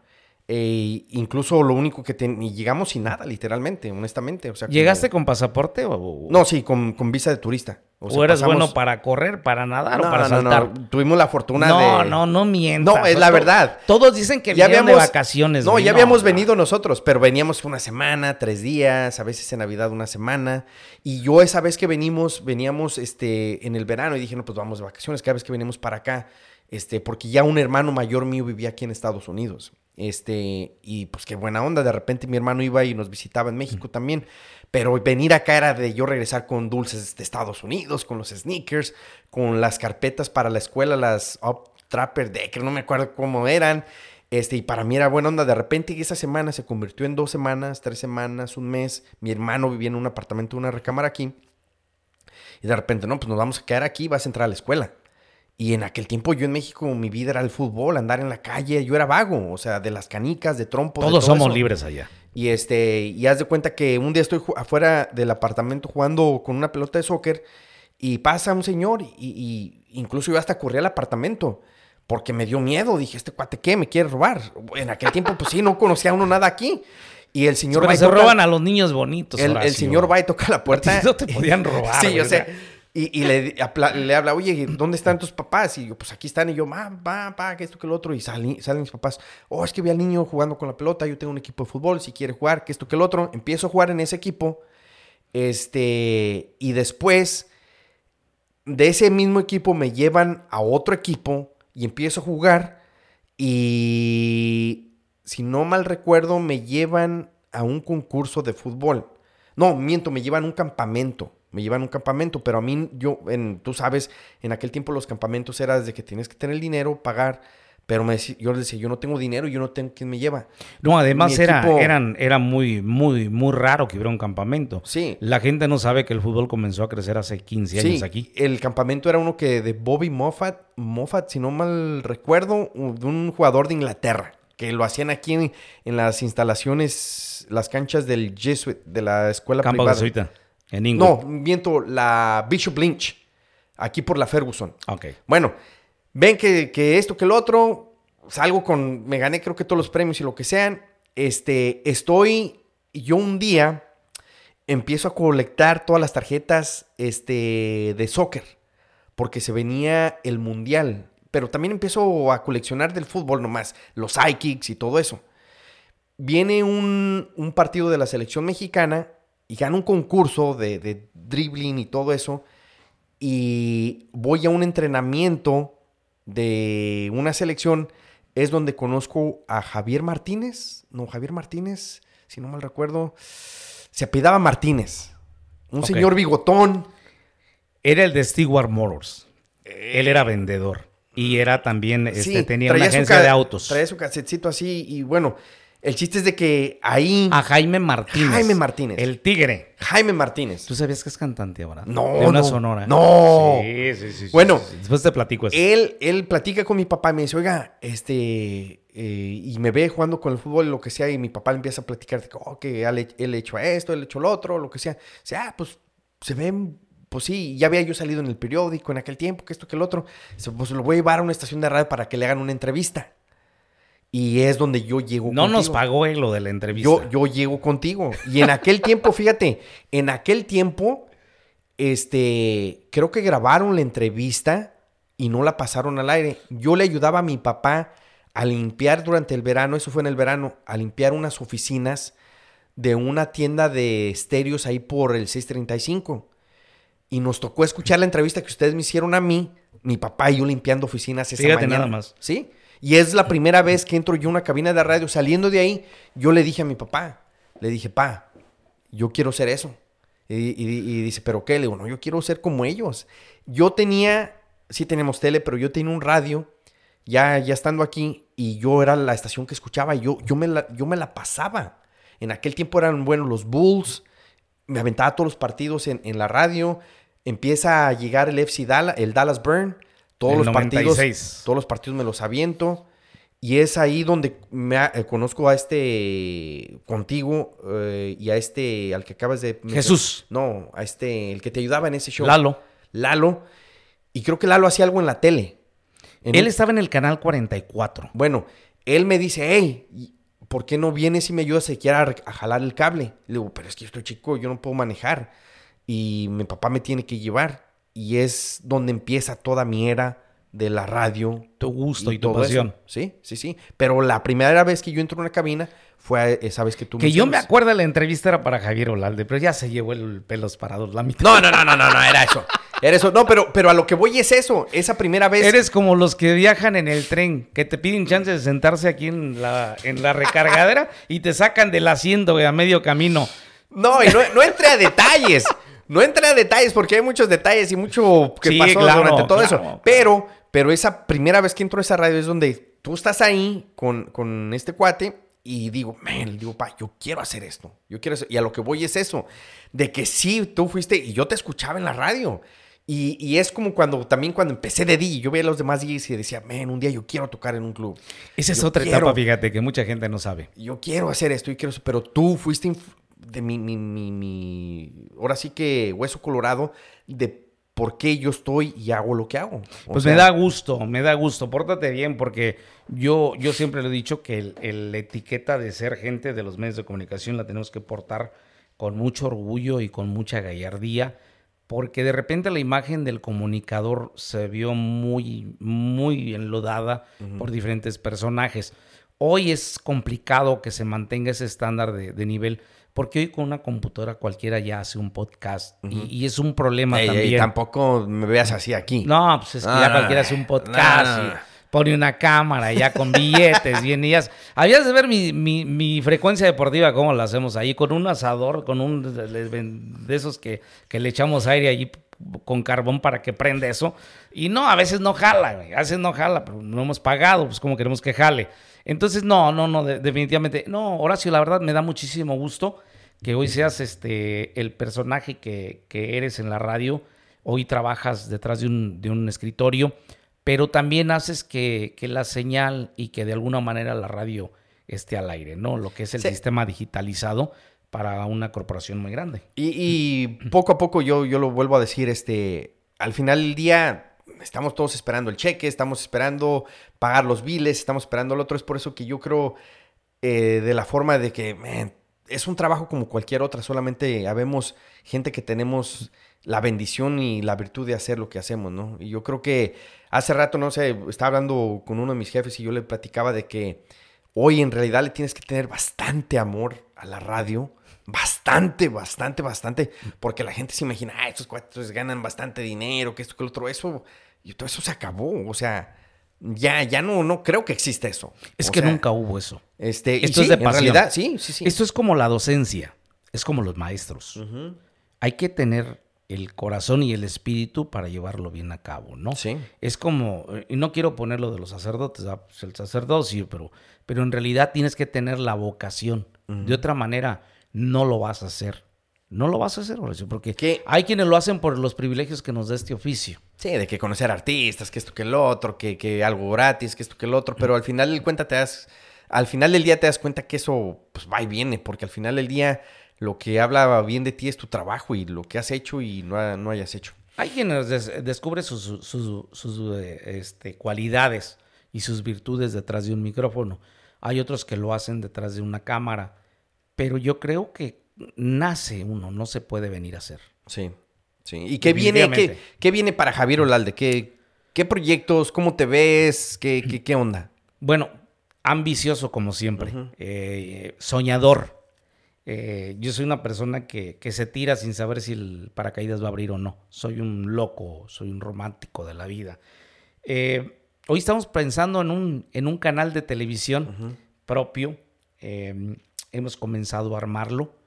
Eh, incluso lo único que ten... y llegamos sin nada, literalmente, honestamente. O sea,
¿Llegaste
como...
con pasaporte o...?
No, sí, con, con visa de turista.
¿O,
sea,
¿O eres
pasamos...
bueno para correr, para nadar
no,
o para
no,
saltar?
No, tuvimos la fortuna
no,
de...
No, no, no mientas.
No, es la verdad.
Todos dicen que
ya
vinieron
habíamos...
de vacaciones.
No,
güey.
ya
no,
habíamos
no.
venido nosotros, pero veníamos una semana, tres días, a veces en Navidad una semana. Y yo esa vez que venimos, veníamos este, en el verano y dije, no, pues vamos de vacaciones cada vez que venimos para acá. Este, porque ya un hermano mayor mío vivía aquí en Estados Unidos. Este, y pues qué buena onda, de repente mi hermano iba y nos visitaba en México también, pero venir acá era de yo regresar con dulces de Estados Unidos, con los sneakers, con las carpetas para la escuela, las Up Trapper Decker, no me acuerdo cómo eran, este, y para mí era buena onda. De repente esa semana se convirtió en dos semanas, tres semanas, un mes. Mi hermano vivía en un apartamento, una recámara aquí, y de repente, no, pues nos vamos a quedar aquí, vas a entrar a la escuela. Y en aquel tiempo yo en México mi vida era el fútbol, andar en la calle, yo era vago, o sea, de las canicas, de trompos.
Todos
de todo
somos
eso.
libres allá.
Y este, y haz de cuenta que un día estoy afuera del apartamento jugando con una pelota de soccer y pasa un señor y, y incluso yo hasta corrí al apartamento porque me dio miedo. Dije, ¿este cuate qué? ¿Me quiere robar? En aquel tiempo pues sí, no conocía a uno nada aquí. Y el señor
Pero
va y
se
toca,
roban a los niños bonitos,
el,
Horacio.
el señor va y toca la puerta.
No te podían robar.
Sí, yo
¿verdad?
sé. Y, y le, apla, le habla, oye, ¿dónde están tus papás? Y yo, pues aquí están. Y yo, ma, va, va, que esto, que lo otro. Y salen, salen mis papás. Oh, es que vi al niño jugando con la pelota. Yo tengo un equipo de fútbol. Si quiere jugar, que esto, que lo otro. Empiezo a jugar en ese equipo. Este, y después de ese mismo equipo me llevan a otro equipo y empiezo a jugar. Y si no mal recuerdo, me llevan a un concurso de fútbol. No, miento, me llevan a un campamento. Me llevan a un campamento, pero a mí, yo, en, tú sabes, en aquel tiempo los campamentos era desde que tienes que tener el dinero, pagar, pero me decía, yo les decía, yo no tengo dinero, yo no tengo quien me lleva.
No, además
Mi
era,
equipo...
eran, era muy, muy, muy raro que hubiera un campamento.
Sí.
La gente no sabe que el fútbol comenzó a crecer hace quince años
sí,
aquí.
El campamento era uno que de Bobby Moffat, Moffat, si no mal recuerdo, de un jugador de Inglaterra, que lo hacían aquí en, en las instalaciones, las canchas del Jesuit, de la escuela
Campo
privada.
jesuita, en Inglewood.
No, miento, la Bishop Lynch, aquí por la Ferguson.
Ok.
Bueno, ven que, que esto, que el otro, salgo con, me gané creo que todos los premios y lo que sean. Este, estoy, yo un día empiezo a colectar todas las tarjetas este, de soccer, porque se venía el mundial. Pero también empiezo a coleccionar del fútbol nomás, los sidekicks y todo eso. Viene un, un partido de la selección mexicana y gana un concurso de, de dribbling y todo eso. Y voy a un entrenamiento de una selección. Es donde conozco a Javier Martínez. No, Javier Martínez, si no mal recuerdo. Se apellidaba Martínez. Un
Okay.
señor bigotón.
Era el de Stewart Motors. Él era vendedor. Y era también, este,
Sí,
tenía una
traía su
agencia
ca-
de autos.
Traía su casetcito así y bueno, el chiste es de que ahí...
A Jaime Martínez.
Jaime Martínez.
El tigre.
Jaime Martínez.
¿Tú sabías que es cantante ahora?
No,
De una
no.
sonora.
No.
Sí, sí, sí. sí,
Bueno,
sí, sí. Después te platico eso.
Él, él platica con mi papá y me dice, oiga, este... eh, y me ve jugando con el fútbol y lo que sea, y mi papá le empieza a platicar de que, oh, que él, él hecho esto, él hecho lo otro, lo que sea. O sea, ah, pues se ven... Pues sí, ya había yo salido en el periódico en aquel tiempo, que esto, que el otro. Dice, pues lo voy a llevar a una estación de radio para que le hagan una entrevista. Y es donde yo llego
No
contigo.
nos pagó él lo de la entrevista.
Yo, yo llego contigo. Y en aquel tiempo, fíjate, en aquel tiempo, este, creo que grabaron la entrevista y no la pasaron al aire. Yo le ayudaba a mi papá a limpiar durante el verano, eso fue en el verano, a limpiar unas oficinas de una tienda de estéreos ahí por el seiscientos treinta y cinco. Y nos tocó escuchar la entrevista que ustedes me hicieron a mí, mi papá y yo limpiando oficinas esa
Fíjate
mañana.
nada más.
¿Sí? Y es la primera vez que entro yo a una cabina de radio. Saliendo de ahí, yo le dije a mi papá, le dije, pa, yo quiero ser eso. Y, y- y dice, ¿pero qué? Le digo, no, yo quiero ser como ellos. Yo tenía, sí tenemos tele, pero yo tenía un radio, ya, ya estando aquí, y yo era la estación que escuchaba, y yo, yo, me la, yo me la pasaba. En aquel tiempo eran, bueno, los Bulls, me aventaba todos los partidos en, en la radio. Empieza a llegar el F C Dallas, el Dallas Burn. Todos
El
los
noventa y seis.
partidos, todos los partidos me los aviento. Y es ahí donde me ha- eh, conozco a este contigo eh, y a este al que acabas de mencionar.
Jesús.
No, a este el que te ayudaba en ese show.
Lalo.
Lalo. Y creo que Lalo hacía algo en la tele. En
Él
un-
estaba en el canal cuarenta y cuatro.
Bueno, él me dice, hey, y- ¿por qué no vienes y me ayudas siquiera a, a jalar el cable? Le digo, pero es que yo estoy chico, yo no puedo manejar. Y mi papá me tiene que llevar. Y es donde empieza toda mi era de la radio.
Tu gusto y, y tu
todo
pasión.
Eso. Sí, sí, sí. Pero la primera vez que yo entro en una cabina fue esa vez que tú
Que
mencionas.
yo me acuerdo, la entrevista era para Javier Olalde, pero ya se llevó el pelos parados la mitad.
No, no, no, no, no, no, era eso. Era eso. No, pero, pero a lo que voy es eso. Esa primera vez...
Eres como los que viajan en el tren, que te piden chance de sentarse aquí en la, en la recargadera y te sacan del asiento, güey, a medio camino.
No, y no, no entré a detalles. No entré a detalles porque hay muchos detalles y mucho que
Sí,
pasó
claro,
durante todo
claro,
eso.
claro.
Pero, pero esa primera vez que entro a esa radio es donde tú estás ahí con, con este cuate y digo, man, digo, pa, yo quiero hacer esto. Yo quiero hacer... Y a lo que voy es eso, de que sí, tú fuiste y yo te escuchaba en la radio. Y, y es como cuando también cuando empecé de D J, yo veía a los demás D Js y decía, man, un día yo quiero tocar en un club.
Esa es
Yo
otra
quiero,
etapa, fíjate, que mucha gente no sabe.
Yo quiero hacer esto y quiero eso, pero tú fuiste inf- de mi, mi, mi, mi, ahora sí que hueso colorado de por qué yo estoy y hago lo que hago. O
Pues
sea,
me da gusto, me da gusto. Pórtate bien porque yo, yo siempre le he dicho que el, el- la etiqueta de ser gente de los medios de comunicación la tenemos que portar con mucho orgullo y con mucha gallardía, porque de repente la imagen del comunicador se vio muy, muy enlodada uh-huh. por diferentes personajes. Hoy es complicado que se mantenga ese estándar de, de nivel, porque hoy con una computadora cualquiera ya hace un podcast uh-huh. y, y es un problema
ey,
también.
Ey, tampoco me veas así aquí.
No, pues es que
no,
ya
no,
cualquiera
no,
hace un podcast
no, no,
y
no.
pone una cámara ya con billetes, bien y ya. Habías de ver mi, mi, mi frecuencia deportiva, cómo la hacemos ahí, con un asador, con un de esos que, que le echamos aire allí con carbón para que prenda eso. Y no, a veces no jala, güey, a veces no jala, pero no hemos pagado, pues como queremos que jale. Entonces, no, no, no, de, definitivamente. No, Horacio, la verdad me da muchísimo gusto que hoy seas este el personaje que, que eres en la radio. Hoy trabajas detrás de un, de un escritorio, pero también haces que, que la señal y que de alguna manera la radio esté al aire, ¿no? Lo que es el sí. sistema digitalizado para una corporación muy grande.
Y, y poco a poco yo, yo lo vuelvo a decir, este, al final del día estamos todos esperando el cheque, estamos esperando pagar los biles, estamos esperando el otro. Es por eso que yo creo eh, de la forma de que, man, es un trabajo como cualquier otra, solamente habemos gente que tenemos la bendición y la virtud de hacer lo que hacemos, ¿no? Y yo creo que hace rato, no sé, estaba hablando con uno de mis jefes y yo le platicaba de que hoy en realidad le tienes que tener bastante amor a la radio, bastante, bastante, bastante, porque la gente se imagina, ah, estos cuates ganan bastante dinero, que esto, que lo otro, eso, y todo eso se acabó, o sea... Ya, ya no, no creo que exista eso.
Es
o
que
sea,
nunca hubo eso.
Este,
Esto
y
es
sí,
de pasión.
En realidad, sí, sí, sí.
Esto es como la docencia, es como los maestros.
Uh-huh.
Hay que tener el corazón y el espíritu para llevarlo bien a cabo, ¿no?
Sí.
Es como, y no quiero ponerlo de los sacerdotes, pues el sacerdocio, pero, pero en realidad tienes que tener la vocación. Uh-huh. De otra manera, no lo vas a hacer. No lo vas a hacer, Horacio, porque ¿qué? Hay quienes lo hacen por los privilegios que nos da este oficio.
Sí, de que conocer artistas, que esto, que el otro, que, que algo gratis, que esto, que el otro, pero al final del cuenta te das, al final del día te das cuenta que eso pues va y viene, porque al final del día lo que habla bien de ti es tu trabajo y lo que has hecho y no, ha, no hayas hecho.
Hay quienes des- descubren sus, sus, sus, sus eh, este, cualidades y sus virtudes detrás de un micrófono. Hay otros que lo hacen detrás de una cámara, pero yo creo que nace uno, no se puede venir a hacer.
Sí, sí. ¿Y qué viene, qué, qué viene para Javier Olalde? ¿Qué, qué proyectos? ¿Cómo te ves? ¿Qué, qué, qué onda?
Bueno, ambicioso como siempre, uh-huh. eh, soñador. Eh, yo soy una persona que, que se tira sin saber si el paracaídas va a abrir o no. Soy un loco, soy un romántico de la vida. Eh, hoy estamos pensando en un, en un canal de televisión uh-huh. propio. Eh, hemos comenzado a armarlo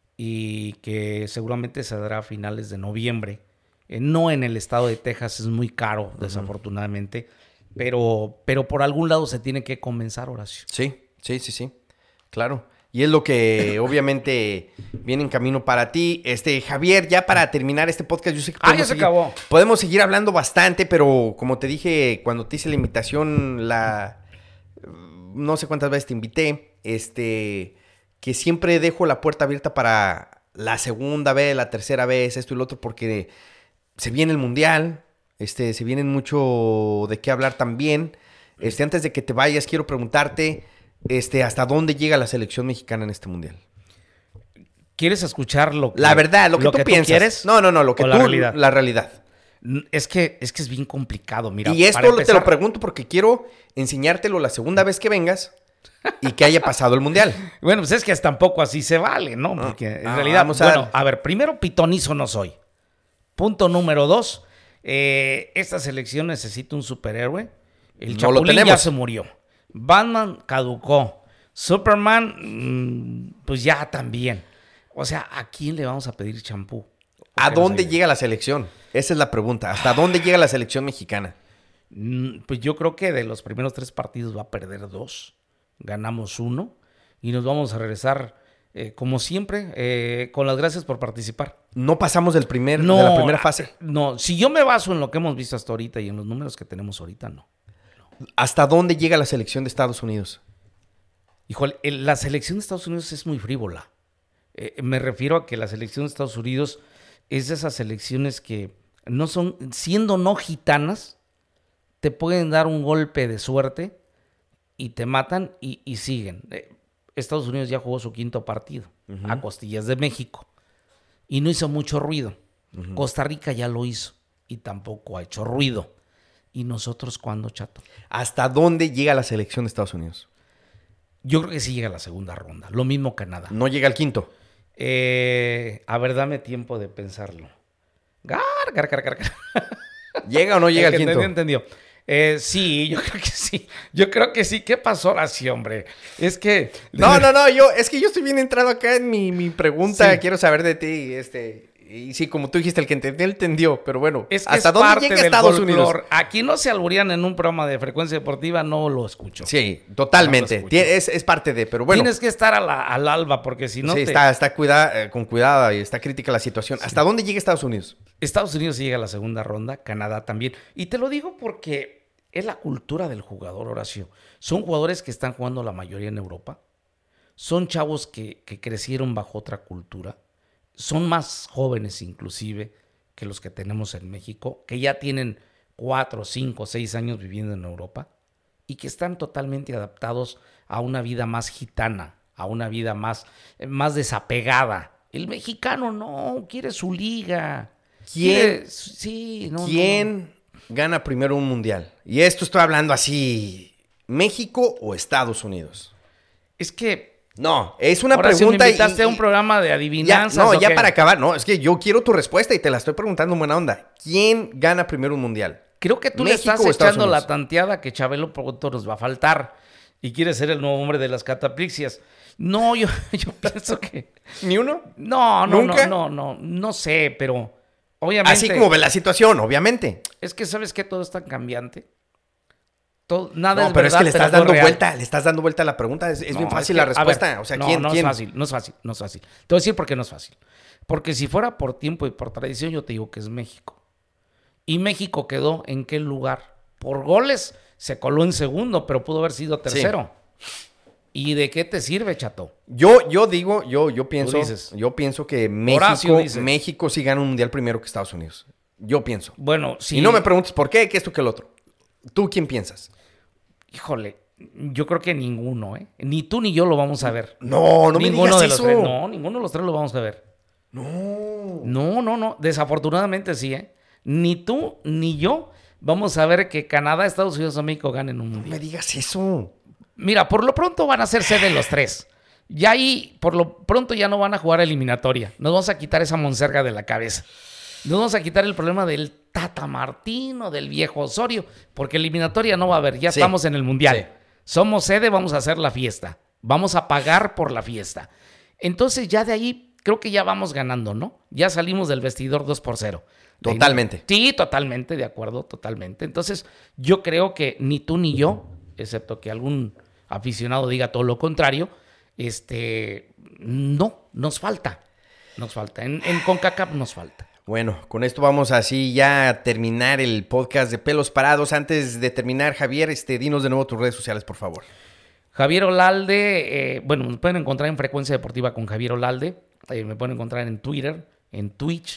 y que seguramente se dará a finales de noviembre. Eh, no en el estado de Texas, es muy caro, uh-huh. desafortunadamente, pero, pero por algún lado se tiene que comenzar, Horacio.
Sí, sí, sí, sí, claro. Y es lo que obviamente viene en camino para ti. Este, Javier, ya para terminar este podcast, yo sé que
podemos, ah, ya se
seguir,
acabó.
podemos seguir hablando bastante, pero como te dije, cuando te hice la invitación, la no sé cuántas veces te invité, este... que siempre dejo la puerta abierta para la segunda vez, la tercera vez, esto y lo otro, porque se viene el Mundial, este, se viene mucho de qué hablar también. Este, antes de que te vayas, quiero preguntarte, este, hasta dónde llega la selección mexicana en este mundial.
¿Quieres escuchar lo que
La verdad, lo que
lo
tú
que tú
piensas.
quieres?
No, no, no, lo que
¿O
tú,
la realidad?
la realidad.
Es que, es que es bien complicado, mira.
Y esto
para empezar,
te lo pregunto porque quiero enseñártelo la segunda vez que vengas y que haya pasado el mundial.
Bueno, pues es que tampoco así se vale, ¿no? Porque en
ah,
realidad,
vamos a
bueno,
ver.
a ver, primero pitonizo no soy. Punto número dos, eh, esta selección necesita un superhéroe. El
No lo
Chapulín ya
tenemos.
se murió. Batman caducó. Superman, mmm, pues ya también. O sea, ¿a quién le vamos a pedir champú?
¿A
Porque
dónde
no sé.
llega la selección? Esa es la pregunta. ¿Hasta dónde llega la selección mexicana?
Mm, Pues yo creo que de los primeros tres partidos va a perder dos. Ganamos uno y nos vamos a regresar, eh, como siempre, eh, con las gracias por participar.
No pasamos del primer,
No,
de la primera fase.
No, si yo me baso en lo que hemos visto hasta ahorita y en los números que tenemos ahorita, no.
¿Hasta dónde llega la selección de Estados Unidos?
Híjole, el- la selección de Estados Unidos es muy frívola. Eh, me refiero a que la selección de Estados Unidos es de esas selecciones que no son, siendo no gitanas, te pueden dar un golpe de suerte y te matan y, y siguen. Eh, Estados Unidos ya jugó su quinto partido uh-huh. a costillas de México y no hizo mucho ruido. Uh-huh. Costa Rica ya lo hizo y tampoco ha hecho ruido. ¿Y nosotros cuándo, Chato?
¿Hasta dónde llega la selección de Estados Unidos?
Yo creo que sí llega a la segunda ronda. Lo mismo Canadá.
No llega al quinto.
Eh, a ver, dame tiempo de pensarlo. Gar, gar, gar, gar, gar.
¿Llega o no llega al quinto?
Entendió, entendió. Eh, sí, yo creo que sí. Yo creo que sí. ¿Qué pasó ahora sí, hombre? Es que...
No, no, no. Yo, es que yo estoy bien entrado acá en mi, mi pregunta.
Sí.
Quiero saber de ti, este... Y sí, como tú dijiste, el que entendió, entendió. Pero bueno,
Es que
¿hasta
es
dónde
parte
llega
del
Estados
folclor.
Unidos?
Aquí no se alburían en un programa de frecuencia deportiva, no lo escucho.
Sí, totalmente.
No lo escucho.
Tie- es, es parte de, pero bueno.
Tienes que estar a la- al alba, porque si no
sí,
te...
está, está cuida- eh, con cuidado y está crítica la situación.
Sí.
¿Hasta dónde llega Estados Unidos?
Estados Unidos llega a la segunda ronda, Canadá también. Y te lo digo porque es la cultura del jugador, Horacio. Son jugadores que están jugando la mayoría en Europa. Son chavos que, que crecieron bajo otra cultura. Son más jóvenes inclusive que los que tenemos en México, que ya tienen cuatro, cinco, seis años viviendo en Europa y que están totalmente adaptados a una vida más gitana, a una vida más, más desapegada. El mexicano no, quiere su liga.
¿Quién,
Quiere, sí, no,
¿quién
no.
gana primero un mundial? Y esto estoy hablando así, ¿México o Estados Unidos?
Es que...
No, es una
Ahora,
pregunta.
si me invitaste
y,
a un programa de
ya,
adivinanzas.
no,
¿o
ya
qué?
para acabar. No, es que yo quiero tu respuesta y te la estoy preguntando en buena onda. ¿Quién gana primero un mundial?
Creo que tú le
¿México
estás
o Estados
echando la
Unidos?
tanteada que Chabelo pronto nos va a faltar y quiere ser el nuevo hombre de las cataplixias. No, yo, yo pienso que...
¿Ni uno?
No, no,
¿Nunca?
no, no, no, no sé, pero obviamente...
Así como ve la situación, obviamente.
Es que ¿sabes qué? Todo es tan cambiante. Todo, nada
No,
es
pero
verdad,
es que le estás
todo
dando
real.
vuelta, le estás dando vuelta a la pregunta. Es, es
No,
bien fácil
que,
la respuesta.
a ver,
o sea,
no,
¿quién?
no
quién?
es fácil, no es fácil, no es fácil. Te voy a decir por qué no es fácil. Porque si fuera por tiempo y por tradición, yo te digo que es México. Y México quedó ¿en qué lugar? Por goles se coló en segundo, pero pudo haber sido tercero. Sí. ¿Y de qué te sirve, Chato?
Yo, yo digo, yo, yo pienso,
dices.
yo pienso que
Horacio
México,
dice.
México sí gana un mundial primero que Estados Unidos. Yo pienso.
Bueno, sí.
Y no me preguntes por qué, que esto, que el otro. ¿Tú quién piensas?
Híjole, yo creo que ninguno, ¿eh? Ni tú ni yo lo vamos a ver.
No, no
ninguno
me
de
digas
los
eso.
tres. No, ninguno de los tres lo vamos a ver.
No.
No, no, no. Desafortunadamente sí, ¿eh? Ni tú ni yo vamos a ver que Canadá, Estados Unidos o México ganen un
No
mundial.
me digas eso.
Mira, por lo pronto van a ser sede los tres. Ya ahí, por lo pronto ya no van a jugar eliminatoria. Nos vamos a quitar esa monserga de la cabeza. Nos vamos a quitar el problema del Tata Martino, del viejo Osorio, porque eliminatoria no va a haber. Ya
Sí.
estamos en el mundial.
Sí.
Somos sede, vamos a hacer la fiesta. Vamos a pagar por la fiesta. Entonces ya de ahí creo que ya vamos ganando, ¿no? Ya salimos del vestidor dos por cero. De ahí-
Totalmente.
Sí, totalmente, de acuerdo, totalmente. Entonces yo creo que ni tú ni yo, excepto que algún aficionado diga todo lo contrario, este, no, nos falta. Nos falta. En, en CONCACAF nos falta.
Bueno, con esto vamos así ya a terminar el podcast de Pelos Parados. Antes de terminar, Javier, este, dinos de nuevo tus redes sociales, por favor.
Javier Olalde, eh, bueno, me pueden encontrar en Frecuencia Deportiva con Javier Olalde. Eh, me pueden encontrar en Twitter, en Twitch,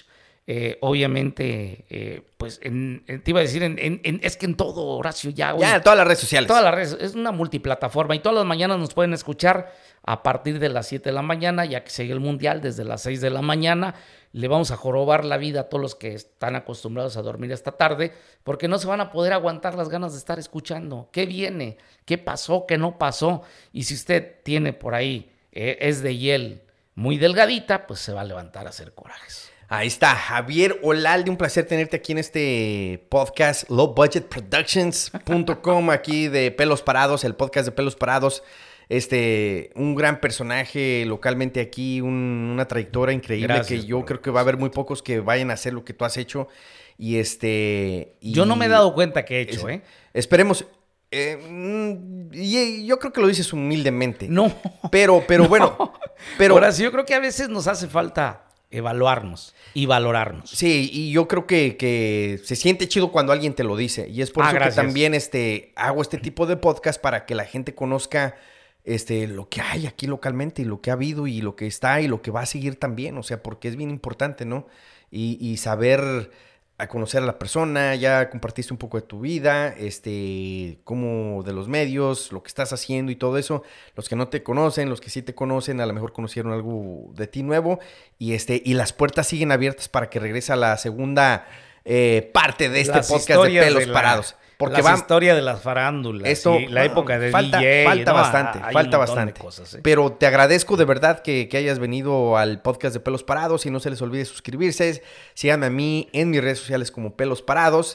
Eh, obviamente, eh, pues en, en- te iba a decir, en, en- en- es que en todo, Horacio, ya,
Ya,
oye,
en todas las redes sociales.
todas las redes, es una multiplataforma y todas las mañanas nos pueden escuchar a partir de las siete de la mañana, ya que sigue el Mundial desde las seis de la mañana. Le vamos a jorobar la vida a todos los que están acostumbrados a dormir esta tarde, porque no se van a poder aguantar las ganas de estar escuchando. ¿Qué viene? ¿Qué pasó? ¿Qué no pasó? Y si usted tiene por ahí, eh, es de hiel muy delgadita, pues se va a levantar a hacer corajes.
Ahí está, Javier Olalde, un placer tenerte aquí en este podcast, low budget productions punto com, aquí de Pelos Parados, el podcast de Pelos Parados. Este, un gran personaje localmente aquí, un- una trayectoria increíble.
Gracias,
que yo
bro.
creo que va a haber muy pocos que vayan a hacer lo que tú has hecho. Y este... y-
Yo no me he dado cuenta que he hecho,
es-
¿eh?
Esperemos. eh, mm, y yo creo que lo dices humildemente.
No.
Pero, pero bueno. Pero,
Ahora sí, yo creo que a veces nos hace falta evaluarnos y valorarnos.
sí, y yo creo que, que se siente chido cuando alguien te lo dice. Y es por
Ah,
eso
gracias.
que también este, hago este tipo de podcast para que la gente conozca este, lo que hay aquí localmente y lo que ha habido y lo que está y lo que va a seguir también. O sea, porque es bien importante, ¿no? Y, y saber a conocer a la persona, ya compartiste un poco de tu vida, este, como de los medios, lo que estás haciendo y todo eso. Los que no te conocen, los que sí te conocen, a lo mejor conocieron algo de ti nuevo. Y este, y las puertas siguen abiertas para que regrese a la segunda eh, parte de este
Las
podcast de
historias
Pelos
de la-
Parados. Porque
las
va,
historias de las farándulas,
esto,
y la época de
falta,
D J.
falta
¿no?
bastante,
Hay un
falta
montón de
bastante.
cosas, ¿eh?
Pero te agradezco de verdad que, que hayas venido al podcast de Pelos Parados y no se les olvide suscribirse. Síganme a mí en mis redes sociales como Pelos Parados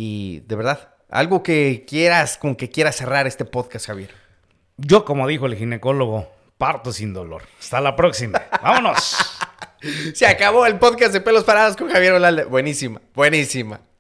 y de verdad, algo que quieras, con que quieras cerrar este podcast, Javier.
Yo, como dijo el ginecólogo, parto sin dolor. Hasta la próxima. ¡Vámonos!
Se acabó el podcast de Pelos Parados con Javier Olalde. Buenísima, buenísima.